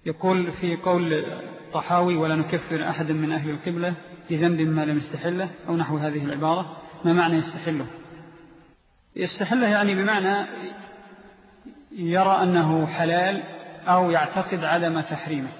يقول في قول طحاوي: ولا نكفر أحد من أهل القبلة بذنب ما لم يستحله، أو نحو هذه العبارة. ما معنى يستحله؟ يستحله يعني بمعنى يرى أنه حلال أو يعتقد عدم تحريمه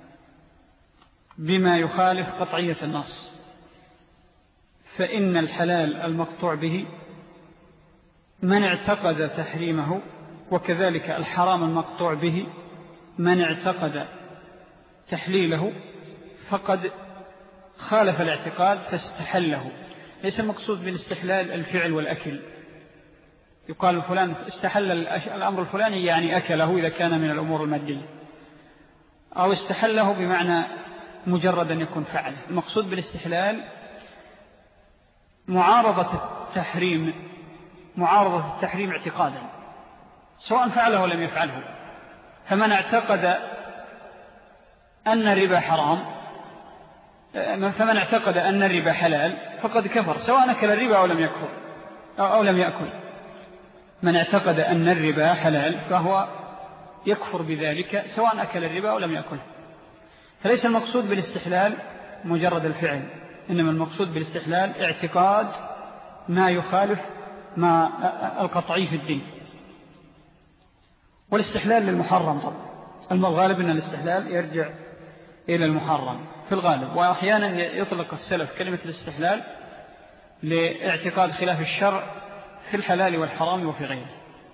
بما يخالف قطعية النص. فإن الحلال المقطوع به من اعتقد تحريمه، وكذلك الحرام المقطوع به من اعتقد تحليله فقد خالف الاعتقاد فاستحله. ليس المقصود بالاستحلال الفعل والأكل. يقال فلان استحل الأمر الفلاني يعني أكله إذا كان من الأمور المادية، أو استحله بمعنى مجرد أن يكون فعله. المقصود بالاستحلال معارضة التحريم اعتقادا، سواء فعله ولم يفعله. فمن اعتقد أن الربا حرام، فمن اعتقد أن الربا حلال فقد كفر، سواء أكل الربا أو لم يكفر أو لم يأكل. من اعتقد أن الربا حلال فهو يكفر بذلك سواء أكل الربا أو لم يأكل. فليس المقصود بالاستحلال مجرد الفعل، إنما المقصود بالاستحلال اعتقاد ما يخالف ما القطعي في الدين. والاستحلال للمحرم طبعا، الغالب أن الاستحلال يرجع إلى المحرم في الغالب، وأحيانا يطلق السلف كلمة الاستحلال لاعتقاد خلاف الشرع في الحلال والحرام وفي غيره.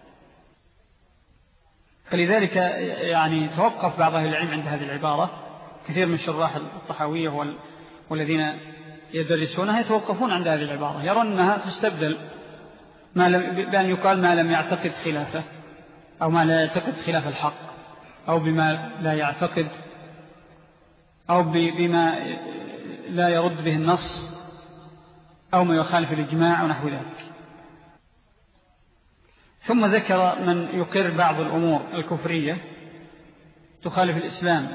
فلذلك يعني توقف بعض أهل العلم عند هذه العبارة. كثير من شراح الطحاوية والذين يدرسونها يتوقفون عند هذه العبارة، يرون أنها تستبدل بأن يقال ما لم يعتقد خلافه، أو ما لا يعتقد خلاف الحق، أو بما لا يعتقد، أو بما لا يرد به النص، أو ما يخالف الإجماع أو نحو ذلك. ثم ذكر من يقر بعض الأمور الكفرية تخالف الإسلام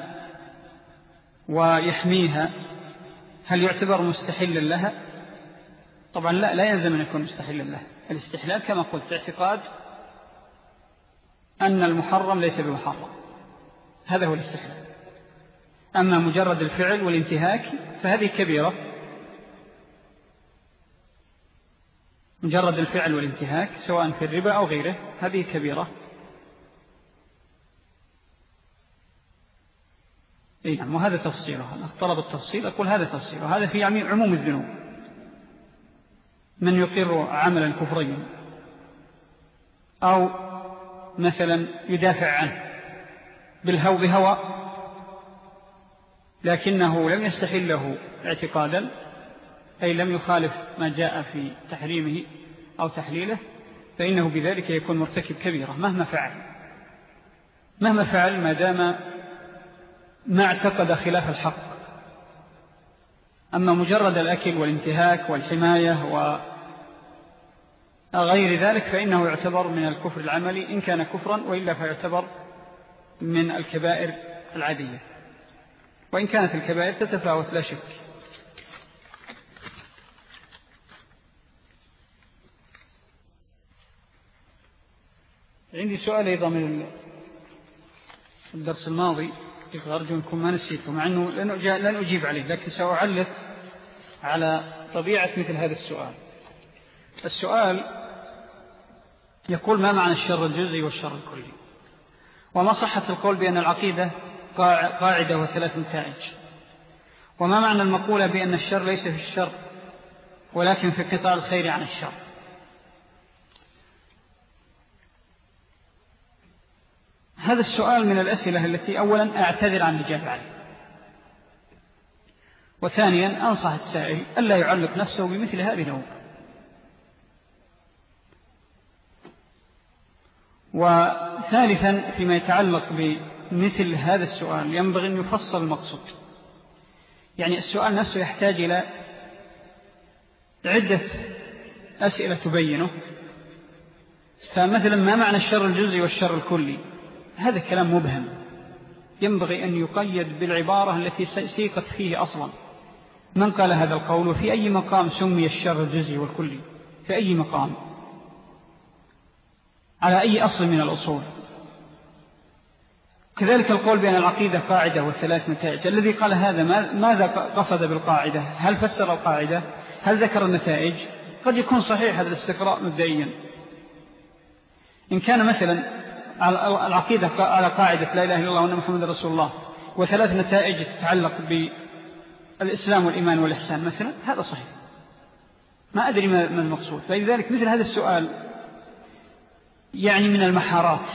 ويحميها، هل يعتبر مستحلا لها؟ طبعا لا يلزم أن يكون مستحلا لها. الاستحلال كما قلت اعتقاد أن المحرم ليس بمحرم، هذا هو الاستحلال. أما مجرد الفعل والانتهاك فهذه كبيرة. مجرد الفعل والانتهاك سواء في الربا أو غيره هذه كبيرة. نعم، وهذا تفصيلها. طلب التفصيل أقول هذا تفصيله. هذا في عموم الذنوب. من يقر عملا كفريا أو مثلا يدافع عنه بهوى لكنه لم يستحله اعتقادا، أي لم يخالف ما جاء في تحريمه أو تحليله، فإنه بذلك يكون مرتكب كبيرة مهما فعل ما دام ما اعتقد خلاف الحق. أما مجرد الأكل والانتهاك والحماية وغير ذلك فإنه يعتبر من الكفر العملي إن كان كفرا، وإلا فيعتبر من الكبائر العادية، وإن كانت الكبائر تتفاوت لا شك. عندي سؤال أيضا من الدرس الماضي، أرجو أنكم ما نسيته، مع أنه لن أجيب عليه، لكن سأعلق على طبيعة مثل هذا السؤال. السؤال يقول: ما معنى الشر الجزئي والشر الكلي؟ وما صحة القول بأن العقيدة قاعدة وثلاث نتائج؟ وما معنى المقولة بأن الشر ليس في الشر ولكن في قطاع الخير عن الشر؟ هذا السؤال من الأسئلة التي أولا أعتذر عن الإجابة عليه، وثانيا أنصح السائل ألا يعلق نفسه بمثل هذه الأمور. وثالثا فيما يتعلق بمثل هذا السؤال ينبغي أن يفصل المقصود. يعني السؤال نفسه يحتاج إلى عدة أسئلة تبينه. فمثلا ما معنى الشر الجزئي والشر الكلي؟ هذا كلام مبهم، ينبغي أن يقيد بالعبارة التي سيقت فيه أصلا. من قال هذا القول؟ وفي أي مقام سمي الشر الجزئي والكلي؟ في أي مقام؟ على أي أصل من الأصول؟ كذلك القول بأن العقيدة قاعدة وثلاث نتائج، الذي قال هذا ماذا قصد بالقاعدة؟ هل فسر القاعدة؟ هل ذكر النتائج؟ قد يكون صحيح هذا الاستقراء مبدئيا. إن كان مثلا العقيدة على قاعدة لا إله إلا الله وأن محمد رسول الله وثلاث نتائج تتعلق بالإسلام والإيمان والإحسان مثلا، هذا صحيح، ما أدري ما المقصود. فلذلك مثل هذا السؤال يعني من المحارات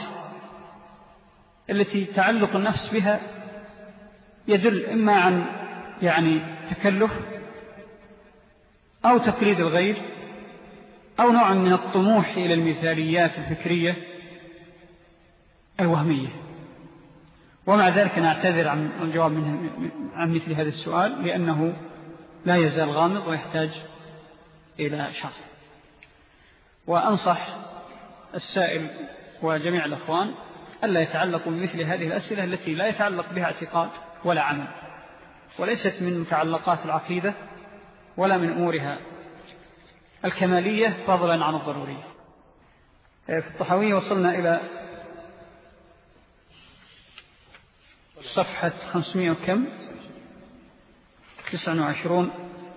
التي تعلق النفس بها يدل إما عن يعني تكلف أو تقليد الغير أو نوع من الطموح إلى المثاليات الفكرية الوهمية. ومع ذلك نعتذر عن الجواب عن مثل هذا السؤال، لأنه لا يزال غامض ويحتاج إلى شرح. وأنصح السائل وجميع الأخوان ألا يتعلقوا بمثل هذه الأسئلة التي لا يتعلق بها اعتقاد ولا عمل، وليست من متعلقات العقيدة ولا من أمورها الكمالية فضلا عن الضرورية. في الطحاوية وصلنا إلى صفحة 500 وكم 29،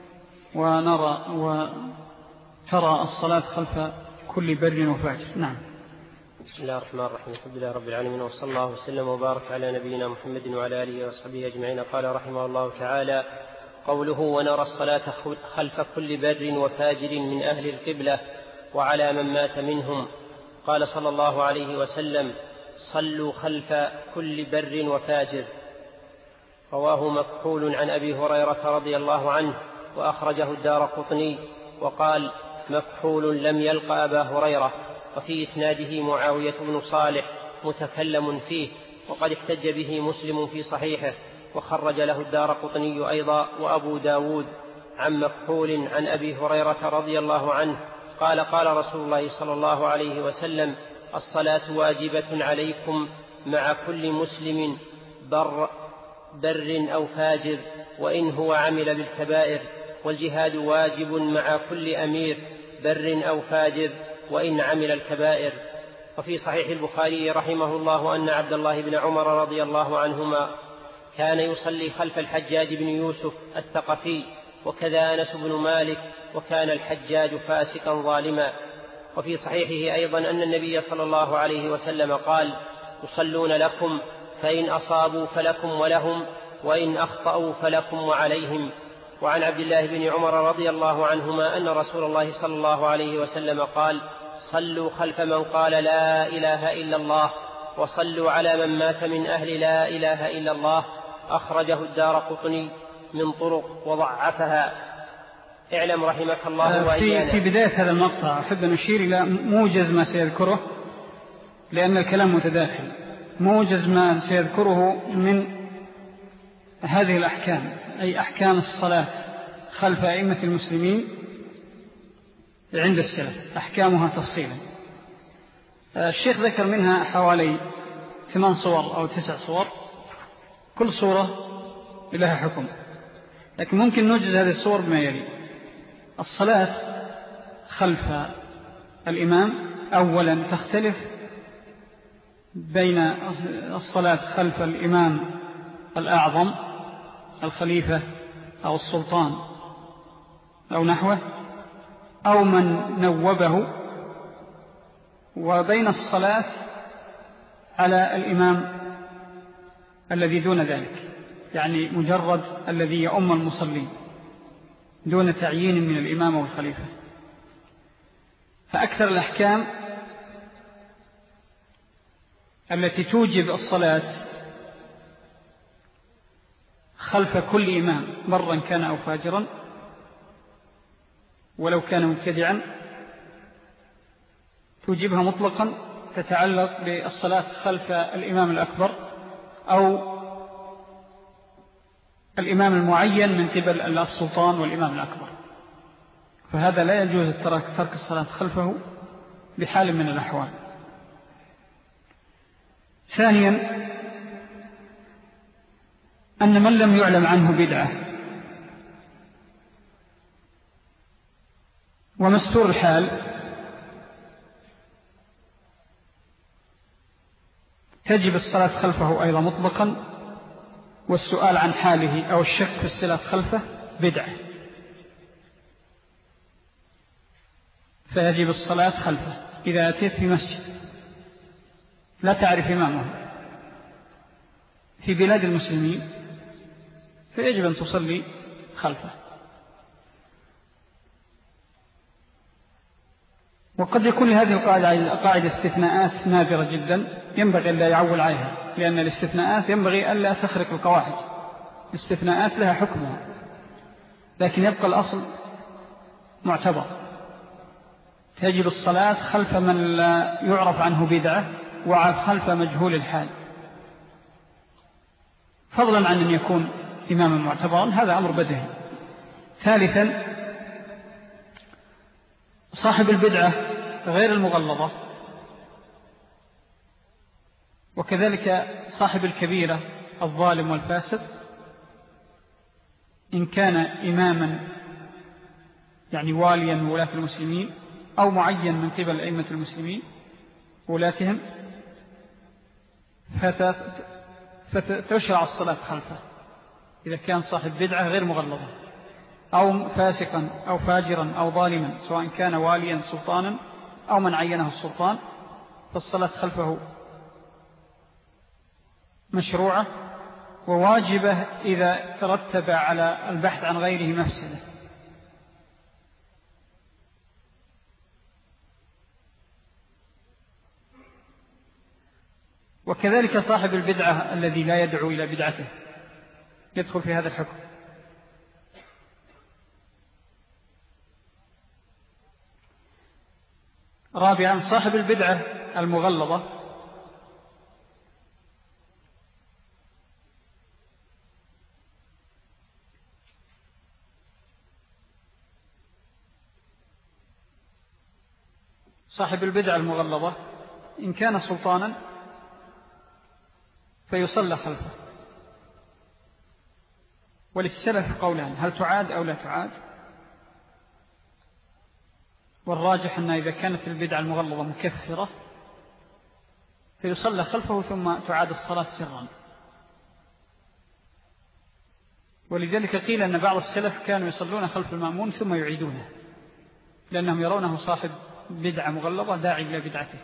وترى الصلاة خلف كل بر وفاجر. نعم. بسم الله الرحمن الرحيم، الحمد لله رب العالمين، وصلى الله وسلم وبارك على نبينا محمد وعلى آله وصحبه أجمعين. قال رحمه الله تعالى: قوله ونرى الصلاة خلف كل بر وفاجر من أهل القبلة وعلى من مات منهم. قال صلى الله عليه وسلم: صلوا خلف كل بر وفاجر. رواه مكحول عن أبي هريرة رضي الله عنه، وأخرجه الدارقطني، وقال: مكحول لم يلق أبا هريرة. وفي إسناده معاوية بن صالح متكلم فيه، وقد احتج به مسلم في صحيحه، وخرج له الدارقطني أيضا وأبو داود عن مكحول عن أبي هريرة رضي الله عنه قال: قال رسول الله صلى الله عليه وسلم: الصلاة واجبة عليكم مع كل مسلم بر أو فاجر، وإن هو عمل بالكبائر، والجهاد واجب مع كل أمير بر أو فاجر وإن عمل الكبائر. وفي صحيح البخاري رحمه الله أن عبد الله بن عمر رضي الله عنهما كان يصلي خلف الحجاج بن يوسف الثقفي، وكذا أنس بن مالك، وكان الحجاج فاسقا ظالما. وفي صحيحه أيضا أن النبي صلى الله عليه وسلم قال: يصلون لكم، فإن أصابوا فلكم ولهم، وإن أخطأوا فلكم وعليهم. وعن عبد الله بن عمر رضي الله عنهما أن رسول الله صلى الله عليه وسلم قال: صلوا خلف من قال لا إله إلا الله، وصلوا على من مات من أهل لا إله إلا الله. أخرجه الدارقطني من طرق وضعفها. اعلم رحمك الله وإيانا. في بداية هذا المقطع أحب أن أشير إلى موجز ما سيذكره، لأن الكلام متداخل. موجز ما سيذكره من هذه الأحكام، أي أحكام الصلاة خلف أئمة المسلمين عند السلف، أحكامها تفصيلا. الشيخ ذكر منها حوالي 8 صور أو 9 صور، كل صورة لها حكم، لكن ممكن نوجز هذه الصور بما يلي. الصلاة خلف الإمام أولا تختلف بين الصلاة خلف الإمام الأعظم الخليفة أو السلطان أو نحوه أو من نوبه، وبين الصلاة على الإمام الذي دون ذلك، يعني مجرد الذي يؤم المصلين دون تعيين من الإمام والخليفة. فأكثر الأحكام التي توجب الصلاة خلف كل إمام برا كان أو فاجرا ولو كان مبتدعا توجبها مطلقا، تتعلق بالصلاة خلف الإمام الأكبر أو الإمام المعين من قبل السلطان والإمام الأكبر، فهذا لا يجوز ترك الصلاة خلفه بحال من الأحوال. ثانيا أن من لم يعلم عنه بدعة ومستور الحال تجب الصلاة خلفه أيضا مطلقا، والسؤال عن حاله أو الشك في الصلاة خلفه بدعة، فيجب الصلاة خلفه. إذا أتيت في مسجد لا تعرف إمامه في بلاد المسلمين فيجب أن تصلي خلفه. وقد يكون لهذه القاعدة استثناءات نادرة جدا ينبغي أن لا يعول عليها، لأن الاستثناءات ينبغي أن لا تخرق القواعد. الاستثناءات لها حكمها، لكن يبقى الأصل معتبر. تجب الصلاة خلف من لا يعرف عنه بدعة وخلف مجهول الحال، فضلا عن أن يكون إماما معتبرا، هذا أمر بديهي. ثالثا صاحب البدعة غير المغلظة، وكذلك صاحب الكبيرة الظالم والفاسد، إن كان إماما يعني واليا من ولاة المسلمين أو معين من قبل أئمة المسلمين ولاتهم، فتشرع الصلاة خلفه إذا كان صاحب بدعة غير مغلظة أو فاسقا أو فاجرا أو ظالما، سواء كان واليا سلطانا أو من عينه السلطان، فالصلاة خلفه مشروعة وواجبة إذا ترتب على البحث عن غيره مفسدة. وكذلك صاحب البدعة الذي لا يدعو إلى بدعته يدخل في هذا الحكم. رابعا صاحب البدعة المغلظة إن كان سلطانا فيصلى خلفه. وللسلف قولان، هل تعاد أو لا تعاد؟ والراجح أن إذا كانت البدعة المغلظة مكفرة فيصلى خلفه ثم تعاد الصلاة سرا. ولذلك قيل أن بعض السلف كانوا يصلون خلف المأمون ثم يعيدونه، لأنهم يرونه صاحب بدعة مغلظة داعي إلى بدعته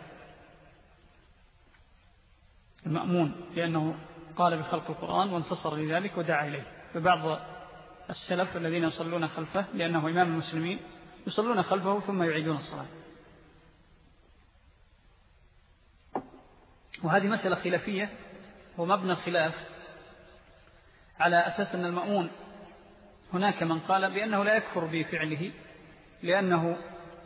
المأمون، لأنه قال بخلق القرآن وانتصر لذلك ودعا إليه. فبعض السلف الذين يصلون خلفه لأنه إمام المسلمين يصلون خلفه ثم يعيدون الصلاة. وهذه مسألة خلافية، ومبنى الخلاف على أساس أن المأمون هناك من قال بأنه لا يكفر بفعله لأنه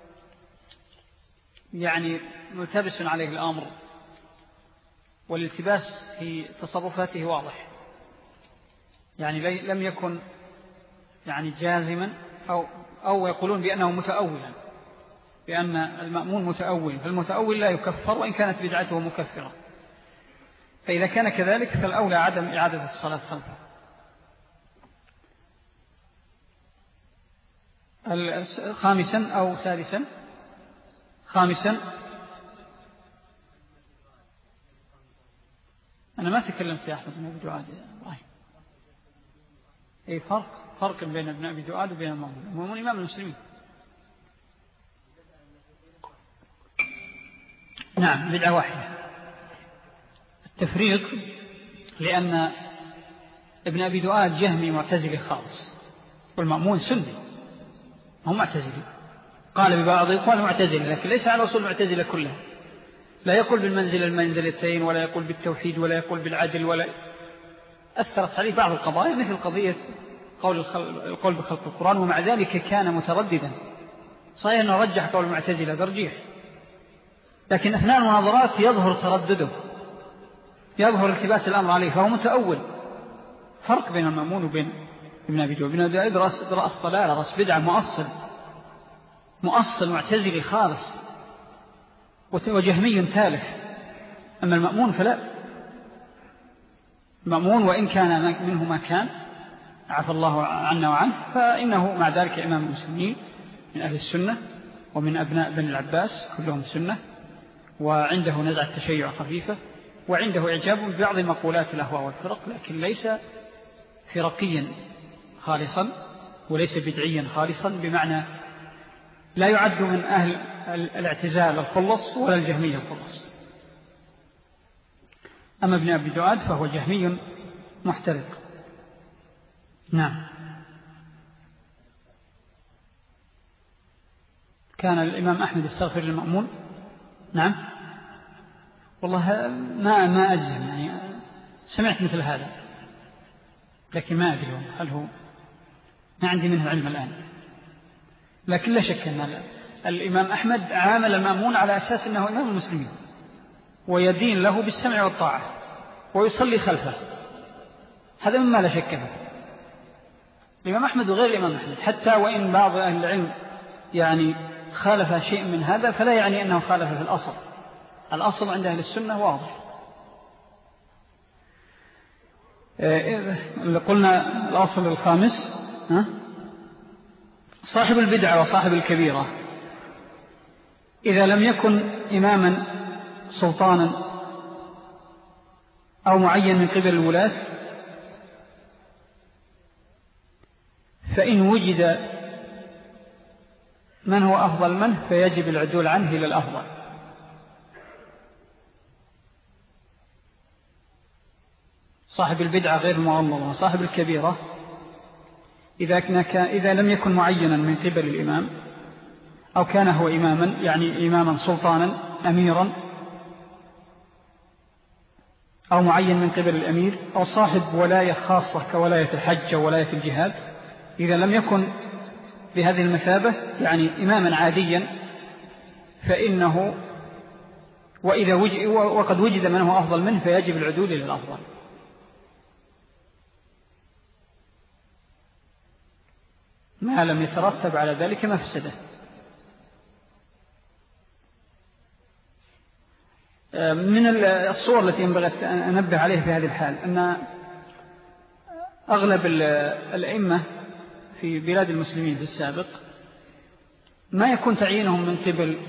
يعني ملتبس عليه الأمر والالتباس في تصرفاته واضح، يعني لم يكن يعني جازما أو يقولون بأنه متأولا، بأن المأمون متأول، فالمتأول لا يكفر وإن كانت بدعته مكفرة. فإذا كان كذلك فالأولى عدم إعادة الصلاة خلفه. خامسا أو سادسا، خامسا أنا ما تكلمت يا أحمد بن أبي دعاد إبراهيم. أي فرق بين ابن أبي دعاد وبين المأمون. المأمون إمام المسلمين. نعم بدعة واحدة. التفريق لأن ابن أبي دعاد جهمي معتزلي خالص، والمأمون سني هم معتزلي، قال ببعض يقول معتزلي لكن ليس على أصول المعتزلة كلها، لا يقول بالمنزل المنزلتين ولا يقول بالتوحيد ولا يقول بالعدل، ولا أثرت عليه بعض القضايا مثل قضية القول بخلق القرآن، ومع ذلك كان مترددا. صحيح أنه رجح قول المعتزلة ترجيح، لكن أثناء المناظرات يظهر تردده، يظهر التباس الأمر عليه، فهو متأول. فرق بين المأمون وبين ابن أبي دعاد. ابن أبي دعاد رأس ضلالة، رأس بدعة، مؤصل معتزلي خالص وجهمي تالف. أما المأمون فلا، المأمون وإن كان منه ما كان عفى الله عنا وعنه، فإنه مع ذلك إمام المسلمين من أهل السنة ومن أبناء بني العباس كلهم سنة، وعنده نزعة تشيع خفيفة، وعنده إعجاب ببعض مقولات الأهواء والفرق، لكن ليس فرقيا خالصا وليس بدعيا خالصا، بمعنى لا يعد من أهل الاعتزال الخلص ولا الجهمية الخلص. أما ابن أبي دؤاد فهو جهمي محترق. نعم. كان الإمام أحمد يستغفر للمأمون. نعم. والله ما أجزم، يعني سمعت مثل هذا لكن ما أدري هل هو، ما عندي منه علم الآن. لكن لا شك أن الإمام أحمد عامل المأمون على أساس أنه إمام المسلمين ويدين له بالسمع والطاعة ويصلي خلفه، هذا مما لا شك فيه. الإمام أحمد وغير الإمام أحمد، حتى وإن بعض أهل العلم يعني خالف شيء من هذا فلا يعني أنه خالف في الأصل. الأصل عند أهل السنة واضح. قلنا الأصل الخامس صاحب البدعة وصاحب الكبيرة إذا لم يكن إماما سلطانا أو معين من قبل الولاة، فإن وجد من هو أفضل منه فيجب العدول عنه إلى الأفضل. صاحب البدعة غير المعلمة وصاحب الكبيرة إذا لم يكن معينا من قبل الإمام أو كان هو إماما، يعني إماما سلطانا أميرا أو معين من قبل الأمير، أو صاحب ولاية خاصة كولاية الحج وولاية الجهاد، إذا لم يكن بهذه المثابة يعني إماما عاديا فإنه وقد وجد من هو أفضل منه فيجب العدول إلى الأفضل. ما لم يترتب على ذلك مفسدة. من الصور التي ينبغي أن أنبه عليها في هذه الحال أن أغلب الأئمة في بلاد المسلمين في السابق ما يكون تعيينهم من قبل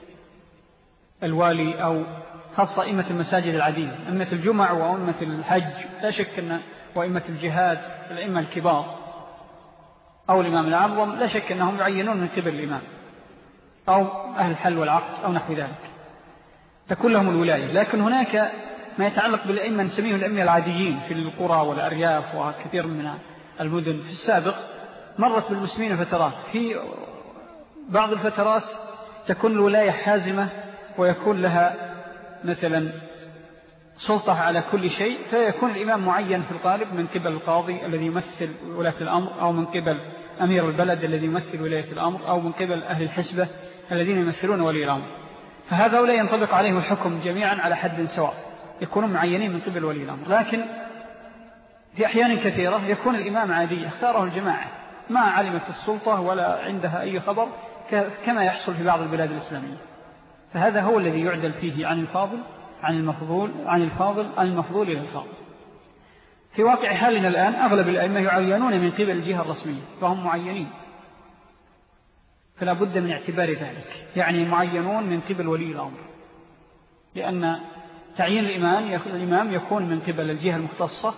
الوالي أو خاصة أئمة المساجد العديدة، أئمة الجمع وأئمة الحج لا شك أن وأئمة الجهاد الأئمة الكبار أو الإمام الأعظم لا شك أنهم يعينون من قبل الإمام أو أهل الحل والعقد أو نحو ذلك، تكون لهم الولاية. لكن هناك ما يتعلق بالأئمة نسميه الأئمة العاديين في القرى والأرياف وكثير من المدن. في السابق مرت بالمسلمين فترات، في بعض الفترات تكون الولاية حازمة ويكون لها مثلا سلطة على كل شيء، فيكون الإمام معين في الغالب من قبل القاضي الذي يمثل ولاية الأمر، أو من قبل أمير البلد الذي يمثل ولاية الأمر، أو من قبل أهل الحسبة الذين يمثلون ولي الأمر. فهذا لا ينطبق عليهم الحكم جميعا على حد سواء، يكونون معينين من قبل ولي الأمر. لكن في أحيان كثيرة يكون الإمام عادي اختاره الجماعة ما علمت السلطة ولا عندها أي خبر، كما يحصل في بعض البلاد الإسلامية. فهذا هو الذي يعدل فيه عن الفاضل عن المفضول، عن الفاضل عن المفضول إلى الفاضل. في واقع حالنا الآن أغلب الأئمة يعينون من قبل الجهة الرسمية فهم معينين، فلا بد من اعتبار ذلك، يعني معينون من قبل ولي الأمر، لأن تعيين الإمام يكون من قبل الجهة المختصة،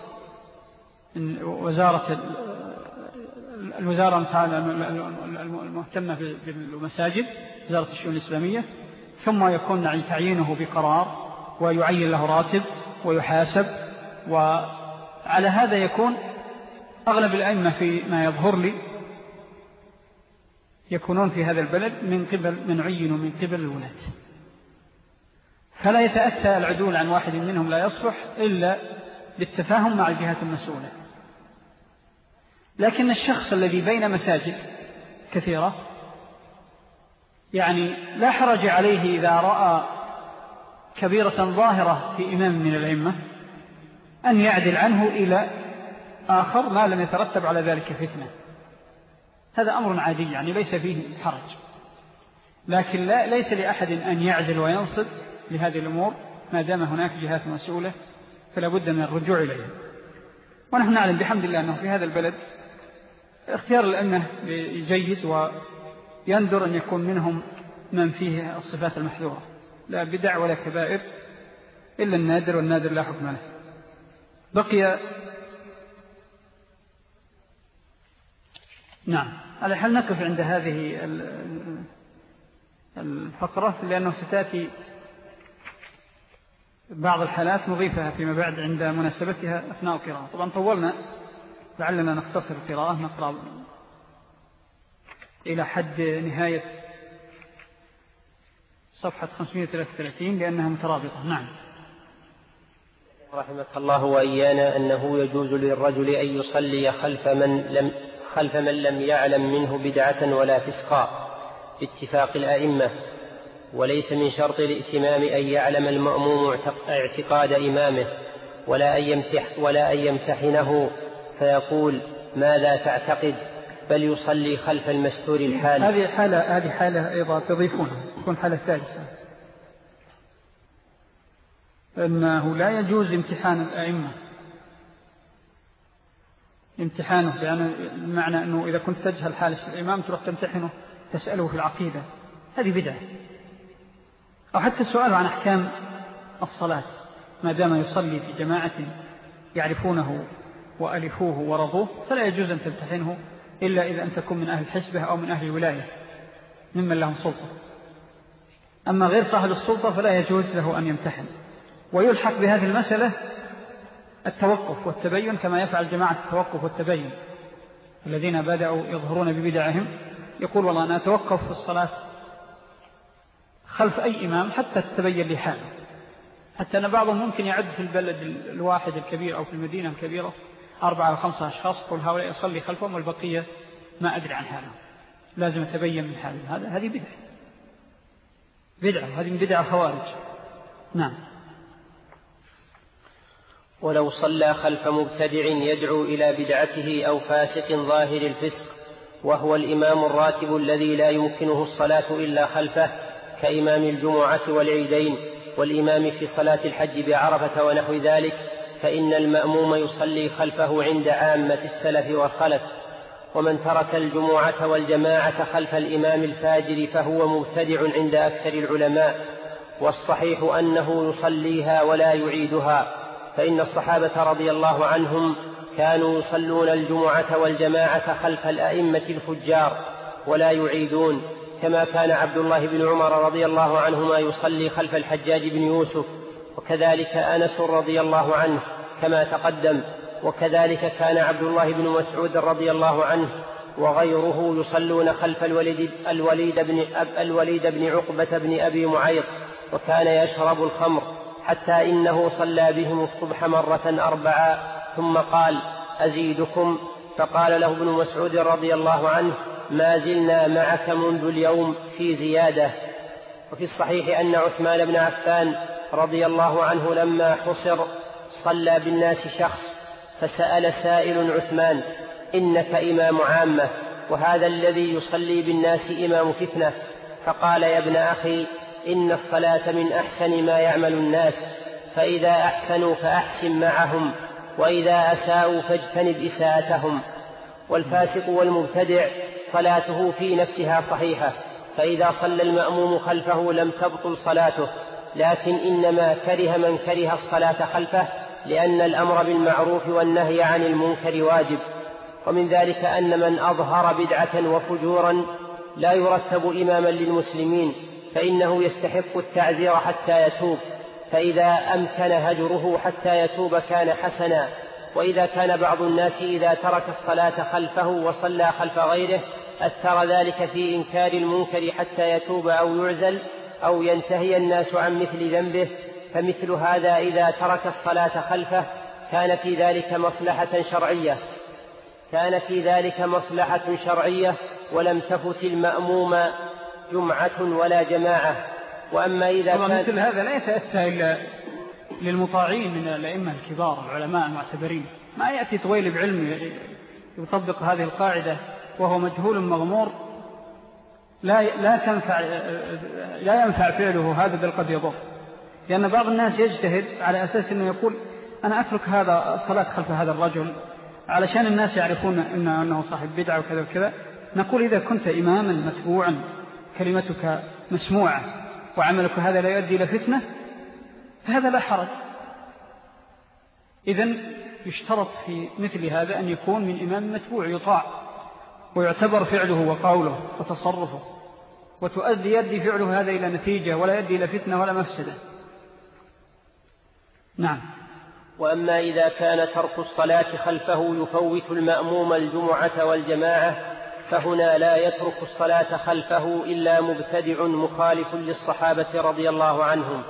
الوزارة المهتمة بالمساجد، وزارة الشؤون الإسلامية، ثم يكون تعيينه بقرار ويعين له راتب ويحاسب. وعلى هذا يكون أغلب الأئمة في ما يظهر لي يكونون في هذا البلد من عينوا من قبل الولاة، فلا يتأتى العدول عن واحد منهم لا يصلح إلا بالتفاهم مع الجهات المسؤولة. لكن الشخص الذي بين مساجد كثيرة يعني لا حرج عليه إذا رأى كبيرة ظاهرة في إمام من الأئمة أن يعدل عنه إلى آخر ما لم يترتب على ذلك فتنة. هذا أمر عادي يعني ليس فيه حرج، لكن ليس لأحد أن يعزل وينصب لهذه الأمور ما دام هناك جهات مسؤولة، فلا بد من الرجوع إليها. ونحن نعلم بحمد الله أنه في هذا البلد اختيار الأئمة جيد، ويندر أن يكون منهم من فيه الصفات المحذورة، لا بدع ولا كبائر، إلا النادر، والنادر لا حكم له. بقي نعم، على حال نقف عند هذه الفقرة، لأنه ستأتي بعض الحالات نضيفها فيما بعد عند مناسبتها أثناء القراءة. طبعا طولنا، لعلنا نختصر القراءة، نقرأ إلى حد نهاية صفحة 533 لأنها مترابطة. نعم. رحمك الله وإيانا أنه يجوز للرجل أن يصلي خلف من لم يعلم منه بدعة ولا فسقا باتفاق الأئمة، وليس من شرط الائتمام أن يعلم المأموم اعتقاد إمامه ولا أن يمتحنه فيقول ماذا تعتقد، بل يصلي خلف المستور الحال. هذه حالة أيضا تضيفونها، تكون حالة ثالثة، أنه لا يجوز امتحان الأئمة، امتحانه، يعني المعنى أنه إذا كنت تجهل حال الإمام تروح تمتحنه تسأله في العقيدة، هذه بدعة. أو حتى السؤال عن أحكام الصلاة ما دام يصلي في جماعة يعرفونه وألفوه ورضوه، فلا يجوز أن تمتحنه إلا إذا أن تكون من أهل الحسبة أو من أهل الولاية ممن لهم سلطة. أما غير صاحب السلطة فلا يجوز له أن يمتحن. ويلحق بهذه المسألة التوقف والتبين، كما يفعل جماعة التوقف والتبين الذين بدأوا يظهرون ببدعهم، يقول والله أنا أتوقف في الصلاة خلف أي إمام حتى تتبين لي حاله. حتى أن بعضهم ممكن يعد في البلد الواحد الكبير أو في المدينة الكبيرة 4 أو 5 أشخاص، قل هؤلاء يصلي خلفهم والبقية ما أدري عن حالهم، لازم أتبين من حالهم. هذه بدعة، هذه من بدعة خوارج. نعم. ولو صلى خلف مبتدع يدعو إلى بدعته أو فاسق ظاهر الفسق وهو الإمام الراتب الذي لا يمكنه الصلاة إلا خلفه، كإمام الجمعة والعيدين والإمام في صلاة الحج بعرفة ونحو ذلك، فإن المأموم يصلي خلفه عند عامة السلف والخلف. ومن ترك الجمعة والجماعة خلف الإمام الفاجر فهو مبتدع عند أكثر العلماء، والصحيح أنه يصليها ولا يعيدها، فإن الصحابة رضي الله عنهم كانوا يصلون الجمعة والجماعة خلف الأئمة الفجار ولا يعيدون، كما كان عبد الله بن عمر رضي الله عنهما يصلي خلف الحجاج بن يوسف، وكذلك أنس رضي الله عنه كما تقدم، وكذلك كان عبد الله بن مسعود رضي الله عنه وغيره يصلون خلف الوليد بن عقبة بن أبي معيط، وكان يشرب الخمر، حتى إنه صلى بهم الصبح مرة 4 ثم قال أزيدكم، فقال له ابن مسعود رضي الله عنه ما زلنا معك منذ اليوم في زيادة. وفي الصحيح أن عثمان بن عفان رضي الله عنه لما حصر صلى بالناس شخص، فسأل سائل عثمان إنك إمام عامة وهذا الذي يصلي بالناس إمام فتنة، فقال يا ابن أخي إن الصلاة من أحسن ما يعمل الناس، فإذا أحسنوا فأحسن معهم، وإذا أساءوا فاجتنب إساءتهم. والفاسق والمبتدع صلاته في نفسها صحيحة، فإذا صلى المأموم خلفه لم تبطل صلاته، لكن إنما كره من كره الصلاة خلفه، لأن الأمر بالمعروف والنهي عن المنكر واجب. ومن ذلك أن من أظهر بدعة وفجورا لا يرتب إماما للمسلمين، فإنه يستحق التعزير حتى يتوب، فإذا أمكن هجره حتى يتوب كان حسنا. وإذا كان بعض الناس إذا ترك الصلاة خلفه وصلى خلف غيره أثر ذلك في إنكار المنكر حتى يتوب أو يعزل أو ينتهي الناس عن مثل ذنبه، فمثل هذا إذا ترك الصلاة خلفه كان في ذلك مصلحة شرعية ولم تفت المأموم جمعة ولا جماعة. وأما إذا كان مثل هذا لا يتأتى إلا للمطاعين من الأئمة الكبار العلماء المعتبرين، ما يأتي طويل بعلم يطبق هذه القاعدة وهو مجهول مغمور لا ينفع فعله، هذا بل قد يضر. لأن بعض الناس يجتهد على أساس أنه يقول أنا أترك هذا الصلاة خلف هذا الرجل علشان الناس يعرفون أنه صاحب بدعة وكذا وكذا. نقول إذا كنت إماما متبوعا كلمتك مسموعة وعملك هذا لا يؤدي إلى فتنة هذا لا حرج. إذن يشترط في مثل هذا أن يكون من إمام متبوع يطاع ويعتبر فعله وقوله وتصرفه، يؤدي فعله هذا إلى نتيجة ولا يؤدي إلى فتنة ولا مفسدة. نعم. وأما إذا كان ترك الصلاة خلفه يفوت المأموم الجمعة والجماعة فهنا لا يترك الصلاة خلفه إلا مبتدع مخالف للصحابة رضي الله عنهم.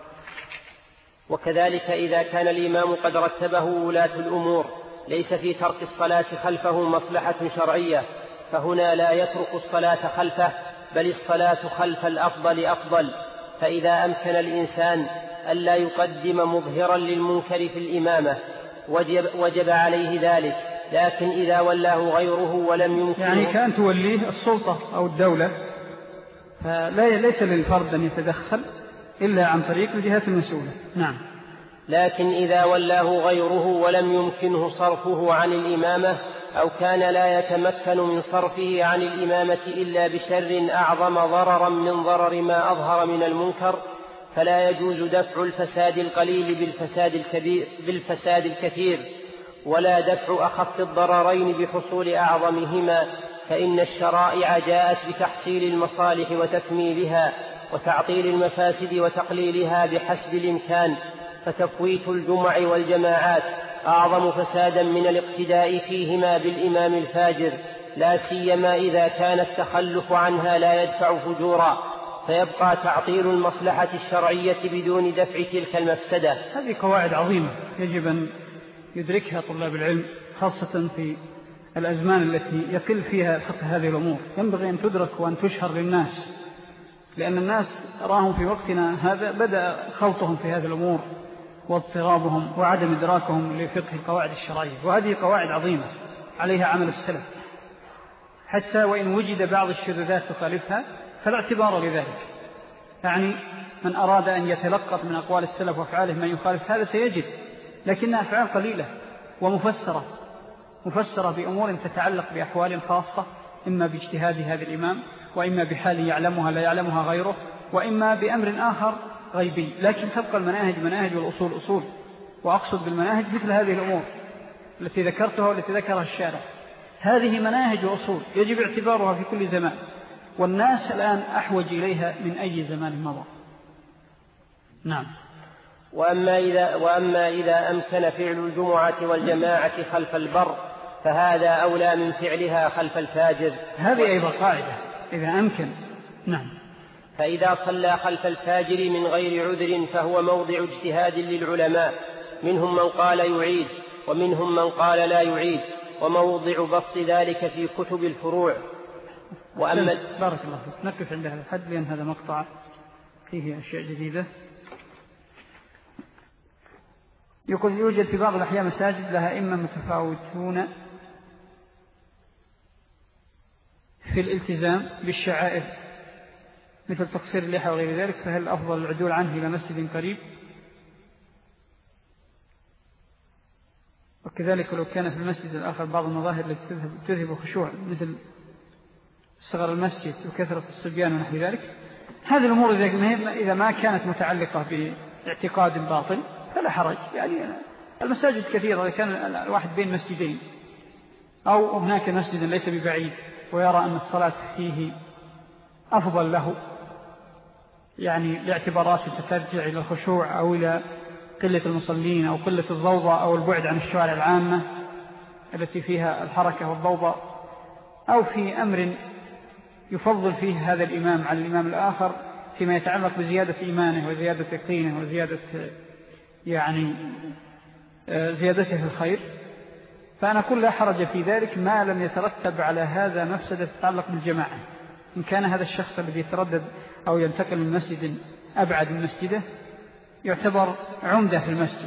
وكذلك إذا كان الإمام قد رتبه ولاة الأمور ليس في ترك الصلاة خلفه مصلحة شرعية فهنا لا يترك الصلاة خلفه، بل الصلاة خلف الأفضل أفضل. فإذا أمكن الإنسان ألا يقدم مظهرا للمنكر في الإمامة وجب عليه ذلك، لكن إذا ولاه غيره ولم يمكن، يعني كان توليه السلطة أو الدولة، فليس للفرد أن يتدخل إلا عن طريق الجهات المسؤولة. نعم. لكن إذا ولاه غيره ولم يمكنه صرفه عن الإمامة أو كان لا يتمكن من صرفه عن الإمامة إلا بشر أعظم ضررا من ضرر ما أظهر من المنكر، فلا يجوز دفع الفساد القليل بالفساد الكثير، ولا دفع أخف الضررين بحصول أعظمهما، فإن الشرائع جاءت بتحصيل المصالح وتكميلها وتعطيل المفاسد وتقليلها بحسب الإمكان. فتفويت الجمع والجماعات أعظم فسادا من الاقتداء فيهما بالإمام الفاجر، لا سيما إذا كان التخلف عنها لا يدفع فجورا، فيبقى تعطيل المصلحة الشرعية بدون دفع تلك المفسدة. هذه قواعد عظيمة يجب أن يدركها طلاب العلم، خاصة في الأزمان التي يقل فيها فقه هذه الأمور. ينبغي أن تدرك وأن تشهر للناس، لأن الناس راهم في وقتنا هذا بدأ خلطهم في هذه الأمور واضطرابهم وعدم إدراكهم لفقه القواعد الشرعية، وهذه قواعد عظيمة عليها عمل السلف، حتى وإن وجد بعض الشذوذات تخالفها فلا اعتبار لذلك. يعني من أراد أن يتلقط من أقوال السلف وأفعاله ما يخالف هذا سيجد، لكنها أفعال قليلة ومفسرة بأمور تتعلق بأحوال خاصة، إما باجتهاد هذا الإمام، وإما بحال يعلمها لا يعلمها غيره، وإما بأمر آخر غيبي. لكن تبقى المناهج مناهج والأصول أصول، وأقصد بالمناهج مثل هذه الأمور التي ذكرتها والتي ذكرها الشارع. هذه مناهج وأصول يجب اعتبارها في كل زمان، والناس الآن أحوج إليها من أي زمان مضى. نعم. وأما إذا أمكن فعل الجمعة والجماعة خلف البر فهذا أولى من فعلها خلف الفاجر. هذه أيضا قاعدة إذا أمكن. نعم. فإذا صلى خلف الفاجر من غير عذر فهو موضع اجتهاد للعلماء، منهم من قال يعيد ومنهم من قال لا يعيد، وموضع بسط ذلك في كتب الفروع. وأما بارك الله فيك، نقف عند هذا الحد لأن هذا مقطع فيه أشياء جديدة. يقول يوجد في بعض الأحيان مساجد لها إما متفاوتون في الالتزام بالشعائر مثل تقصير اللحى وغير ذلك، فهل الأفضل العدول عنه إلى مسجد قريب؟ وكذلك لو كان في المسجد الآخر بعض المظاهر التي تذهب خشوع مثل صغر المسجد وكثرة الصبيان ونحو ذلك. هذه الأمور إذا ما كانت متعلقة باعتقاد باطل فلا حرج. يعني المساجد كثيرة، إذا كان الواحد بين مسجدين أو هناك مسجد ليس ببعيد ويرى أن الصلاة فيه أفضل له، يعني لاعتبارات ترجع إلى الخشوع أو إلى قلة المصلين أو قلة الضوضاء أو البعد عن الشوارع العامة التي فيها الحركة والضوضاء، أو في أمر يفضل فيه هذا الإمام على الإمام الآخر فيما يتعلق بزيادة إيمانه وزيادة يقينه وزيادة يعني زيادته في الخير، فأنا أقول لا حرج في ذلك ما لم يترتب على هذا مفسدة تتعلق بالجماعة. إن كان هذا الشخص الذي يتردد أو ينتقل من مسجد أبعد من مسجده يعتبر عمدة في المسجد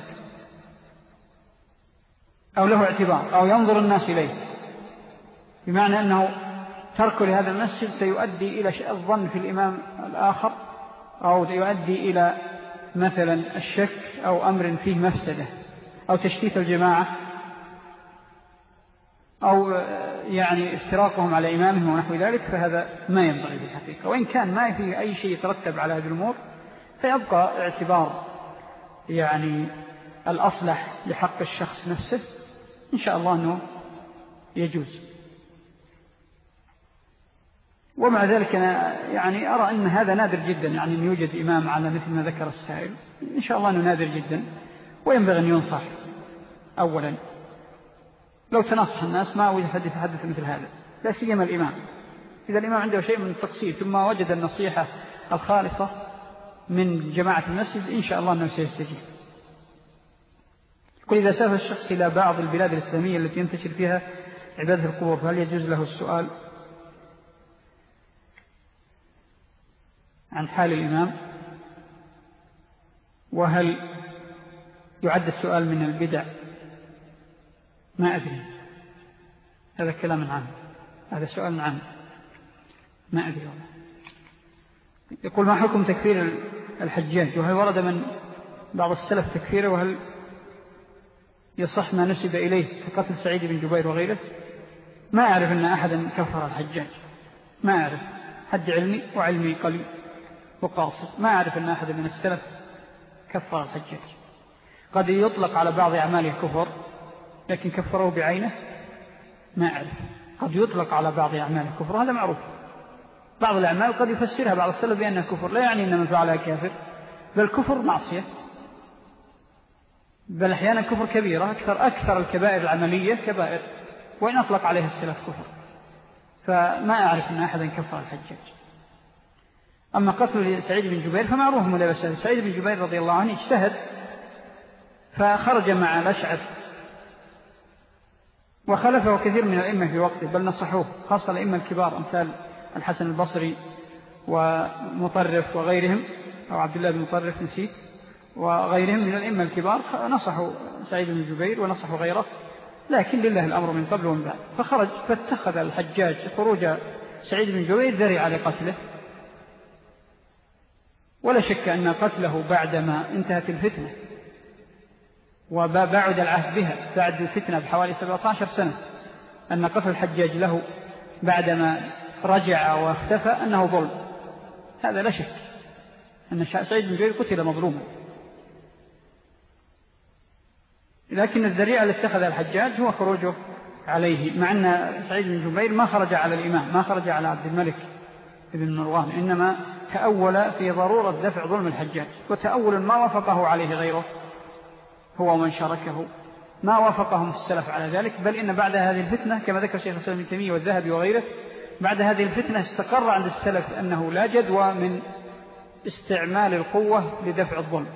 أو له اعتبار أو ينظر الناس إليه، بمعنى أنه تركه لهذا المسجد سيؤدي إلى الظن في الإمام الآخر أو يؤدي إلى مثلا الشك أو أمر فيه مفسدة أو تشتيت الجماعة أو يعني افتراقهم على إمامهم ونحو ذلك، فهذا ما ينبغي في الحقيقة. وإن كان ما فيه أي شيء يترتب على هذه الأمور فيبقى اعتبار يعني الأصلح لحق الشخص نفسه إن شاء الله أنه يجوز. ومع ذلك أنا يعني أرى أن هذا نادر جدا، يعني أن يوجد إمام على مثل ما ذكر السائل، إن شاء الله أنه نادر جدا، وينبغي أن ينصح. أولا لو تنصح الناس ما وجد حد يتحدث مثل هذا، لا سيما الإمام. إذا الإمام عنده شيء من التقصير ثم وجد النصيحة الخالصة من جماعة المسجد إن شاء الله أنه سيستجيب. يقول إذا سافر الشخص إلى بعض البلاد الإسلامية التي ينتشر فيها عبادة القبور فهل يجوز له السؤال عن حال الإمام؟ وهل يعد السؤال من البدع؟ ما أدري، هذا كلام عام، هذا سؤال عام، ما أدري والله. يقول ما حكم تكفير الحجاج، وهل ورد من بعض السلف تكفيره، وهل يصح ما نسب إليه كقتل سعيد بن جبير وغيره؟ ما أعرف أن أحدا كفر الحجاج، ما أعرف، حد علمي وعلمي قليل وقاصر، ما أعرف أن أحدا من السلف كفر الحجاج. قد يطلق على بعض أعماله كفر لكن كفره بعينه ما أعرف. قد يطلق على بعض أعماله كفر، هذا معروف. بعض الأعمال قد يفسرها بعض السلف بأنها كفر، لا يعني أن من فعلها كافر، بل كفر معصية، بل أحيانا كفر كبيرة، أكثر الكبائر العملية كبائر، وإن أطلق عليها السلف كفر. فما أعرف أن أحدا كفر الحجاج. أما قتل سعيد بن جبير فمعروف ملابسه. سعيد بن جبير رضي الله عنه اجتهد فخرج مع الأشعث وخلفه كثير من الأئمة في وقته، بل نصحوه، خاصة الأئمة الكبار أمثال الحسن البصري ومطرف وغيرهم، أو عبد الله بن مطرف نسيت، وغيرهم من الأئمة الكبار نصحوا سعيد بن جبير ونصحوا غيره، لكن لله الأمر من قبل ومن بعد. فخرج فاتخذ الحجاج خروج سعيد بن جبير ذريعة لقتله، ولا شك أن قتله بعدما انتهت الفتنة وبعد العهد بها بعد الفتنة بحوالي 17 سنة، أن قتل الحجاج له بعدما رجع واختفى أنه ظلم، هذا لا شك أن سعيد بن جبير قتل مظلوما. لكن الذريعة اللي اتخذها الحجاج هو خروجه عليه، مع أن سعيد بن جبير ما خرج على الإمام، ما خرج على عبد الملك بن مروان، إنما تأول في ضرورة دفع ظلم الحجاج، وتأول ما وافقه عليه غيره هو من شاركه، ما وافقهم السلف على ذلك. بل إن بعد هذه الفتنة كما ذكر شيخ الإسلام ابن تيمية والذهبي وغيره، بعد هذه الفتنة استقر عند السلف أنه لا جدوى من استعمال القوة لدفع الظلم،